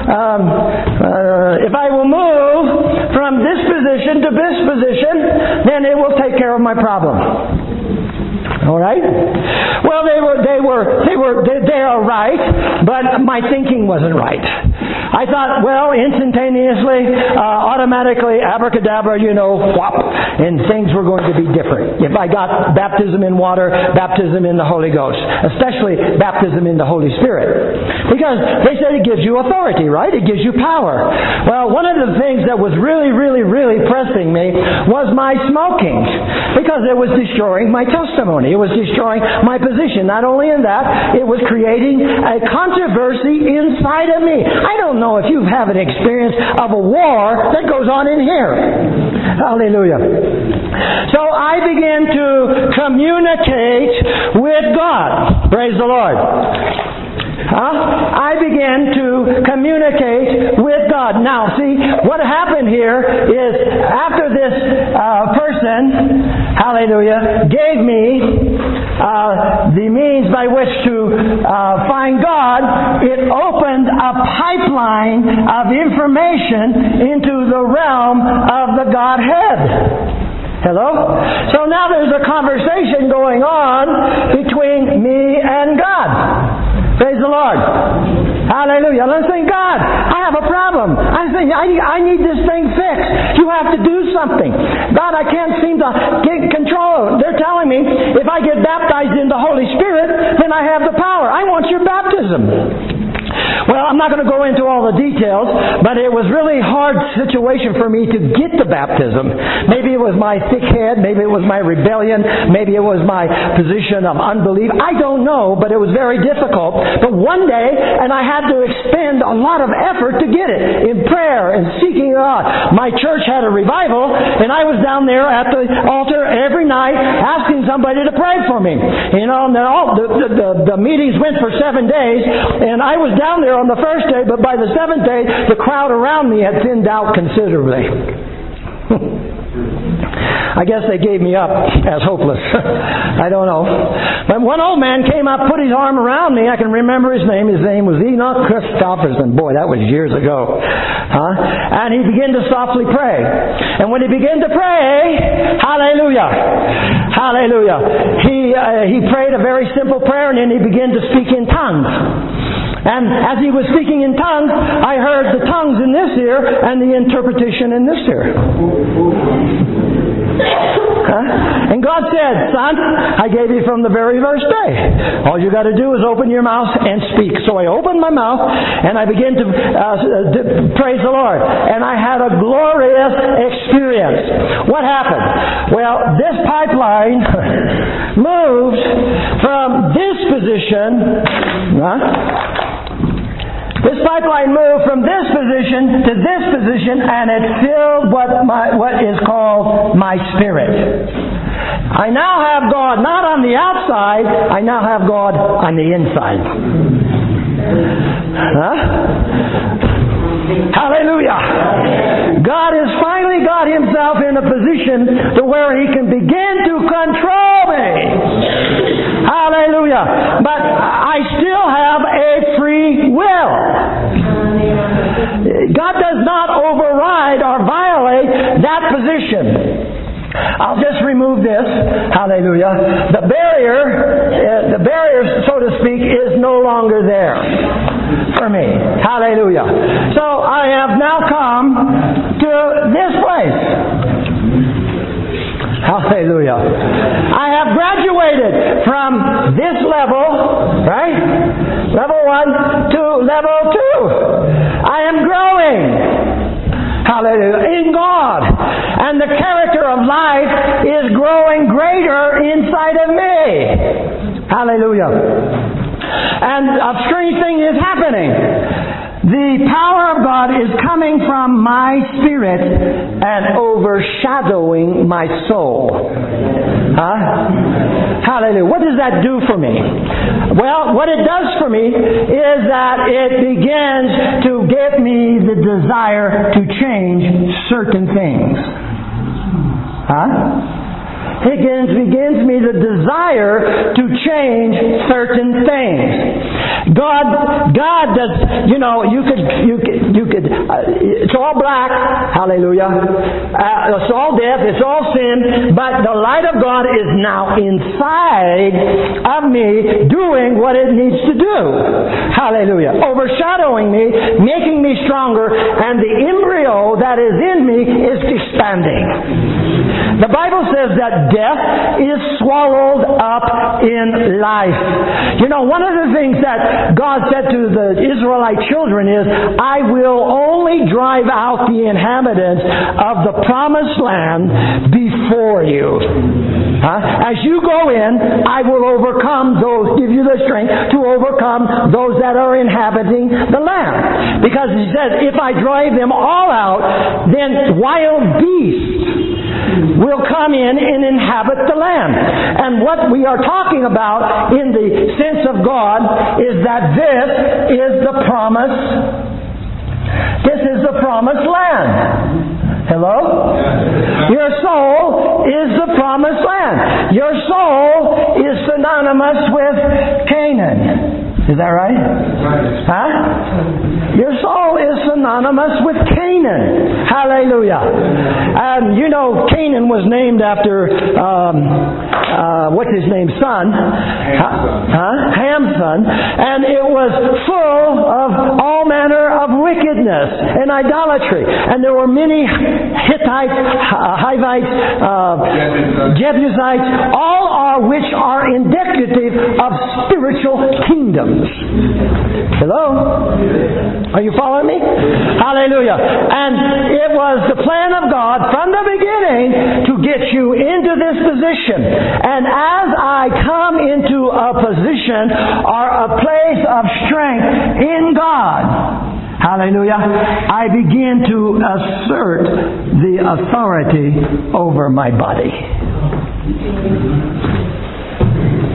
this position to this position, then it will take care of my problem. All right? Well, they are right, but my thinking wasn't right. I thought, well, instantaneously, automatically, abracadabra, whop, and things were going to be different. If I got baptism in water, baptism in the Holy Ghost, especially baptism in the Holy Spirit. Because they said it gives you authority, right? It gives you power. Well, one of the things that was really, really, really pressing me was my smoking. Because it was destroying my testimony. It was destroying my position. Not only in that, it was creating a controversy inside of me. I don't know if you have an experience of a war that goes on in here. Hallelujah. So I began to communicate with God. Praise the Lord. I began to communicate with God. Now, see, what happened here is after this person, hallelujah, gave me the means by which to find God, it opened a pipeline of information into the realm of the Godhead. Hello? So now there's a conversation going on between me and God. Praise the Lord. Hallelujah. Let's say, God, I have a problem. I need this thing fixed. You have to do something. God, I can't seem to get control. They're telling me if I get baptized in the Holy Spirit, then I have the power. I want your baptism. Well, I'm not going to go into all the details, but it was really hard situation for me to get the baptism. Maybe it was my thick head, maybe it was my rebellion, maybe it was my position of unbelief. I don't know, but it was very difficult. But one day, and I had to expend a lot of effort to get it in prayer and seeking God. My church had a revival, and I was down there at the altar every night asking somebody to pray for me. And the meetings went for 7 days, and I was down there on the first day, but by the 7th day, the crowd around me had thinned out considerably. I guess they gave me up as hopeless. I don't know. But one old man came up, put his arm around me. I can remember his name. His name was Enoch Christopherson. Boy, that was years ago. And he began to softly pray. And when he began to pray, hallelujah, hallelujah, he prayed a very simple prayer, and then he began to speak in tongues. And as he was speaking in tongues, I heard the tongues in this ear and the interpretation in this ear. And God said, "Son, I gave you from the very first day. All you got to do is open your mouth and speak." So I opened my mouth and I began to praise the Lord. And I had a glorious experience. What happened? Well, this pipeline moved from this position. This pipeline moved from this position to this position, and it filled what is called my spirit. I now have God not on the outside, I now have God on the inside. Hallelujah. God has finally got Himself in a position to where He can begin to control me. Hallelujah. But I still have a free will. God does not override or violate that position. I'll just remove this. Hallelujah. The barrier, so to speak, is no longer there for me. Hallelujah. So I have now come to this place. Hallelujah. I have graduated from this level, right? Level 1 to level 2. I am growing. Hallelujah. In God. And the character of life is growing greater inside of me. Hallelujah. And a strange thing is happening. The power of God is coming from my spirit and overshadowing my soul. Hallelujah. What does that do for me? Well, what it does for me is that it begins to give me the desire to change certain things. It begins me the desire to change certain things. God does, you could, it's all black, hallelujah. It's all death, it's all sin, but the light of God is now inside of me doing what it needs to do. Hallelujah. Overshadowing me, making me stronger, and the embryo that is in me is expanding. The Bible says that death is swallowed up in life. You know, one of the things that God said to the Israelite children is, I will only drive out the inhabitants of the promised land before you. As you go in, I will overcome those, give you the strength to overcome those that are inhabiting the land. Because He says, if I drive them all out, then wild beasts will come in and inhabit the land. And what we are talking about in the sense of God is that this is the promise. This is the promised land. Hello? Your soul is the promised land. Your soul is synonymous with Canaan. Is that right? Your soul is synonymous with Canaan. Hallelujah. And you know, Canaan was named after, what's his name? Son. Ham's son. And it was full of all manner of wickedness and idolatry. And there were many Hittites, Hivites, Jebusites, all are which are indicative of spiritual kingdoms. Hello? Are you following me? Hallelujah. And it was the plan of God from the beginning to get you into this position. And as I come into a position or a place of strength in God, hallelujah, I begin to assert the authority over my body.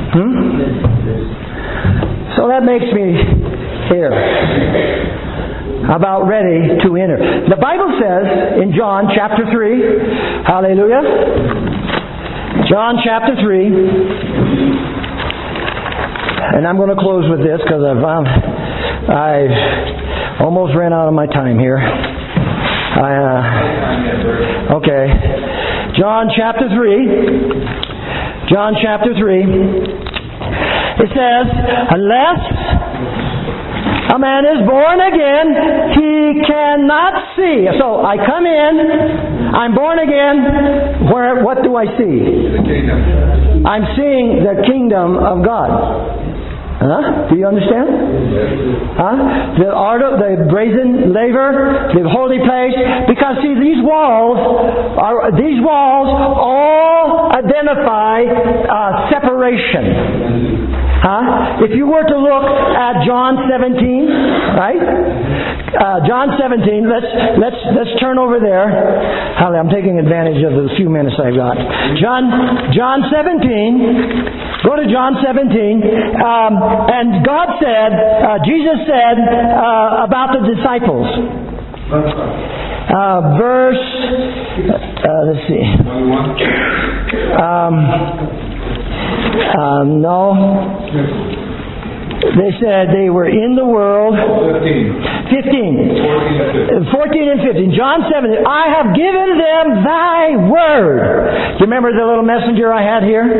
So that makes me here. about ready to enter. The Bible says in John chapter 3, hallelujah, John chapter 3, and I'm going to close with this because I almost ran out of my time here. Okay. John chapter 3. John chapter 3. It says, unless a man is born again, he cannot see. So I come in, I'm born again, what do I see? I'm seeing the kingdom of God. Huh? Do you understand? Huh? The brazen laver, the holy place. Because see, these walls all identify separation. Huh? If you were to look at John 17, right? John 17. Let's turn over there. I'm taking advantage of the few minutes I've got. John 17. Go to John 17. And God said, Jesus said about the disciples. Let's see. No. They said they were in the world. 15. 14 and 15. John 17. I have given them thy word. Do you remember the little messenger I had here?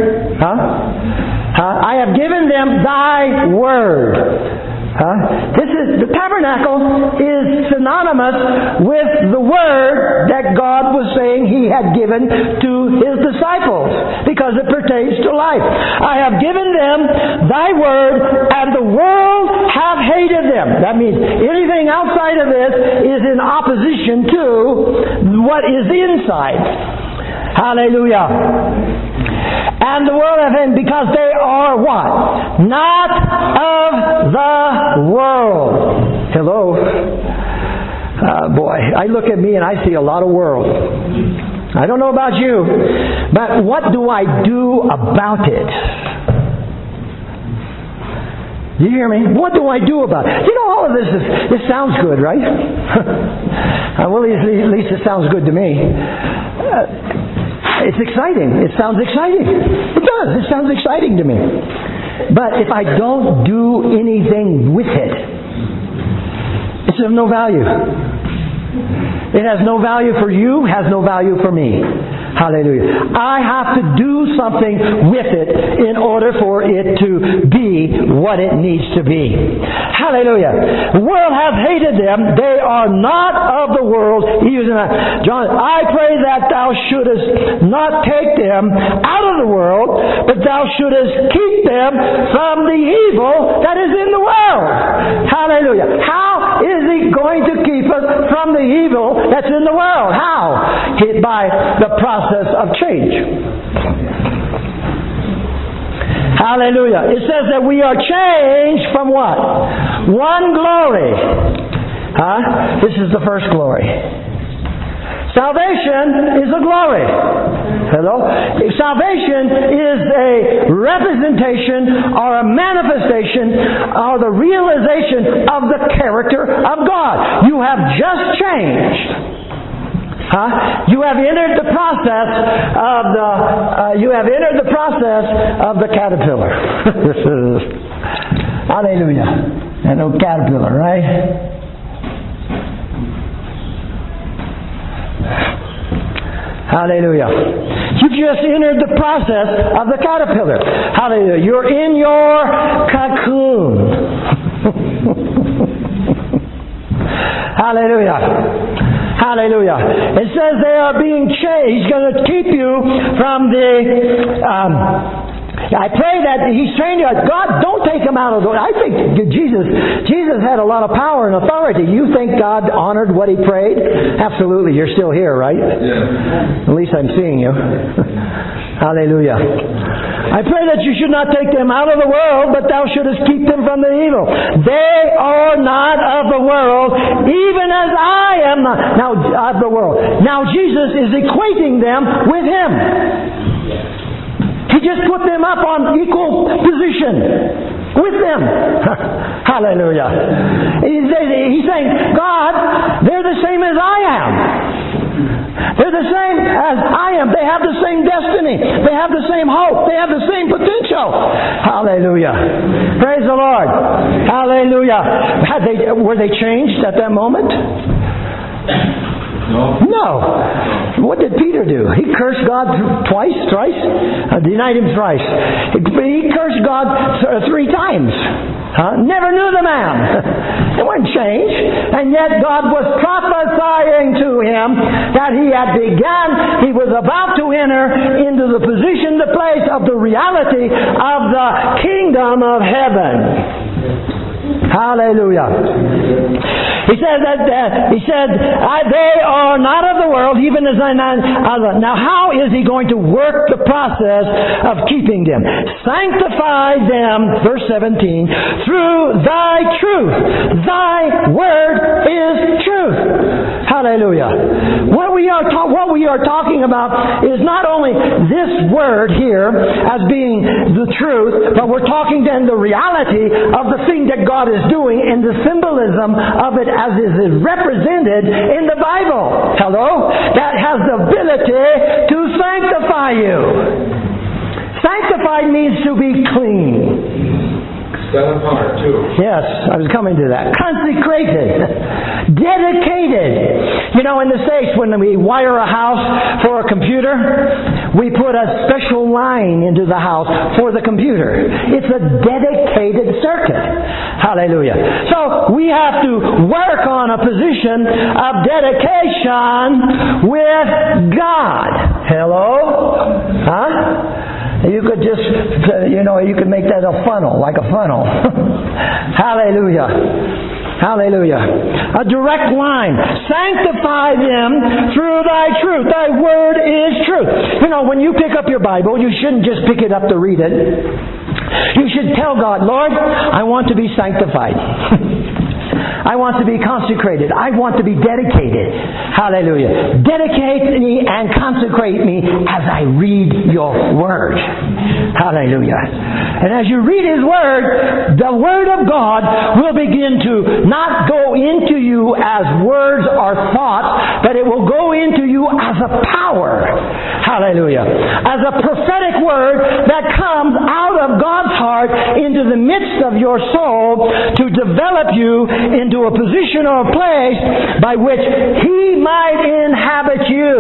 I have given them thy word. The tabernacle is synonymous with the word that God was saying He had given to His disciples because it pertains to life. I have given them thy word, and the world have hated them. That means anything outside of this is in opposition to what is inside. Hallelujah. And the world of him, because they are what? Not of the world. Hello? Boy, I look at me and I see a lot of world. I don't know about you, but what do I do about it? Do you hear me? What do I do about it? You know, all of this sounds good, right? Well, at least it sounds good to me. It's exciting. It sounds exciting. It does. It sounds exciting to me. But if I don't do anything with it, it's of no value. It has no value for you, has no value for me. Hallelujah. I have to do something with it in order for it to be what it needs to be. Hallelujah. The world hath hated them. They are not of the world. John, I pray that thou shouldest not take them out of the world, but thou shouldest keep them from the evil that is in the world. Hallelujah. How is He going to keep us from the evil that's in the world? How? By the process of change. Hallelujah. It says that we are changed from what? One glory. This is the first glory. Salvation is a glory. Hello? Salvation is a representation or a manifestation or the realization of the character of God. You have just changed. You have entered the process of the caterpillar. Hallelujah. That old caterpillar, right? Hallelujah. You just entered the process of the caterpillar. Hallelujah. You're in your cocoon. Hallelujah. Hallelujah. It says they are being changed. He's going to keep you from the... I pray that He's trained you. God, don't take them out of the... I think Jesus had a lot of power and authority. You think God honored what He prayed? Absolutely. You're still here, right? Yeah. At least I'm seeing you. Hallelujah. I pray that you should not take them out of the world, but thou shouldest keep them from the evil. They are not of the world, even as I am not of the world. Now Jesus is equating them with Him. He just put them up on equal position. with them. Hallelujah. He's saying, God, they're the same as I am. They're the same as I am. They have the same destiny. They have the same hope. They have the same potential. Hallelujah. Praise the Lord. Hallelujah. Were they changed at that moment? No. What did Peter do? He cursed God thrice? Denied Him thrice. He cursed God 3 times. Never knew the man. It wasn't changed. And yet God was prophesying to him that he had begun, he was about to enter into the position, the place of the reality of the kingdom of heaven. Hallelujah. He said they are not of the world, even as I am. Now, how is He going to work the process of keeping them? Sanctify them, verse 17, through Thy truth. Thy word is truth. Hallelujah. What we are talking about is not only this word here as being the truth, but we're talking then the reality of the thing that God is doing and the symbolism of it as it is represented in the Bible. Hello? That has the ability to sanctify you. Sanctified means to be clean. Set apart, too. Yes, I was coming to that. Consecrated. Dedicated. You know, in the States, when we wire a house for a computer, we put a special line into the house for the computer. It's a dedicated circuit. Hallelujah. So, we have to work on a position of dedication with God. Hello? You could just, you could make that a funnel, like a funnel. Hallelujah. Hallelujah. A direct line. Sanctify them through Thy truth. Thy word is truth. You know, when you pick up your Bible, you shouldn't just pick it up to read it. You should tell God, Lord, I want to be sanctified. I want to be consecrated. I want to be dedicated. Hallelujah. Dedicate me and consecrate me as I read your word. Hallelujah. And as you read His word, the word of God will begin to not go into you as words or thoughts, but it will go into you as a power. Hallelujah. As a prophetic word that comes out of God's heart into the midst of your soul to develop you into a position or a place by which He might inhabit you.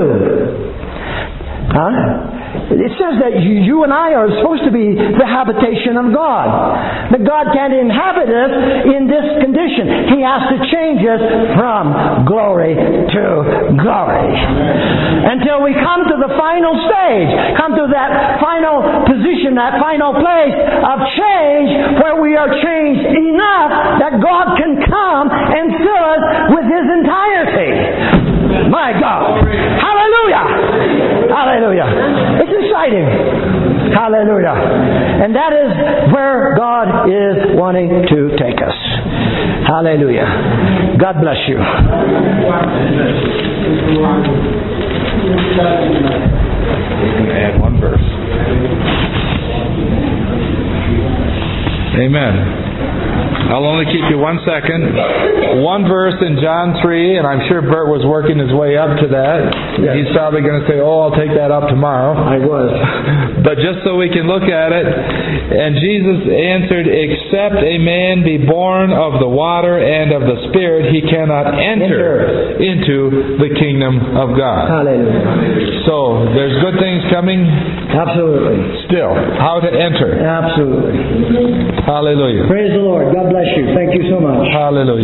It says that you and I are supposed to be the habitation of God. But God can't inhabit us in this condition. He has to change us from glory to glory. Until we come to the final stage, come to that final position, that final place of change where we are changed enough that God can come and fill us with His entirety. My God. Hallelujah. Hallelujah. It's exciting. Hallelujah. And that is where God is wanting to take us. Hallelujah. God bless you. We can add one verse. Amen. I'll only keep you 1 second. One verse in John 3, and I'm sure Bert was working his way up to that. Yes. He's probably going to say, I'll take that up tomorrow. I was. But just so we can look at it, and Jesus answered, except a man be born of the water and of the Spirit, he cannot enter into the kingdom of God. Hallelujah. So, there's good things coming. Absolutely. Still, how to enter. Absolutely. Hallelujah. Praise the Lord. God bless you. Thank you so much. Hallelujah.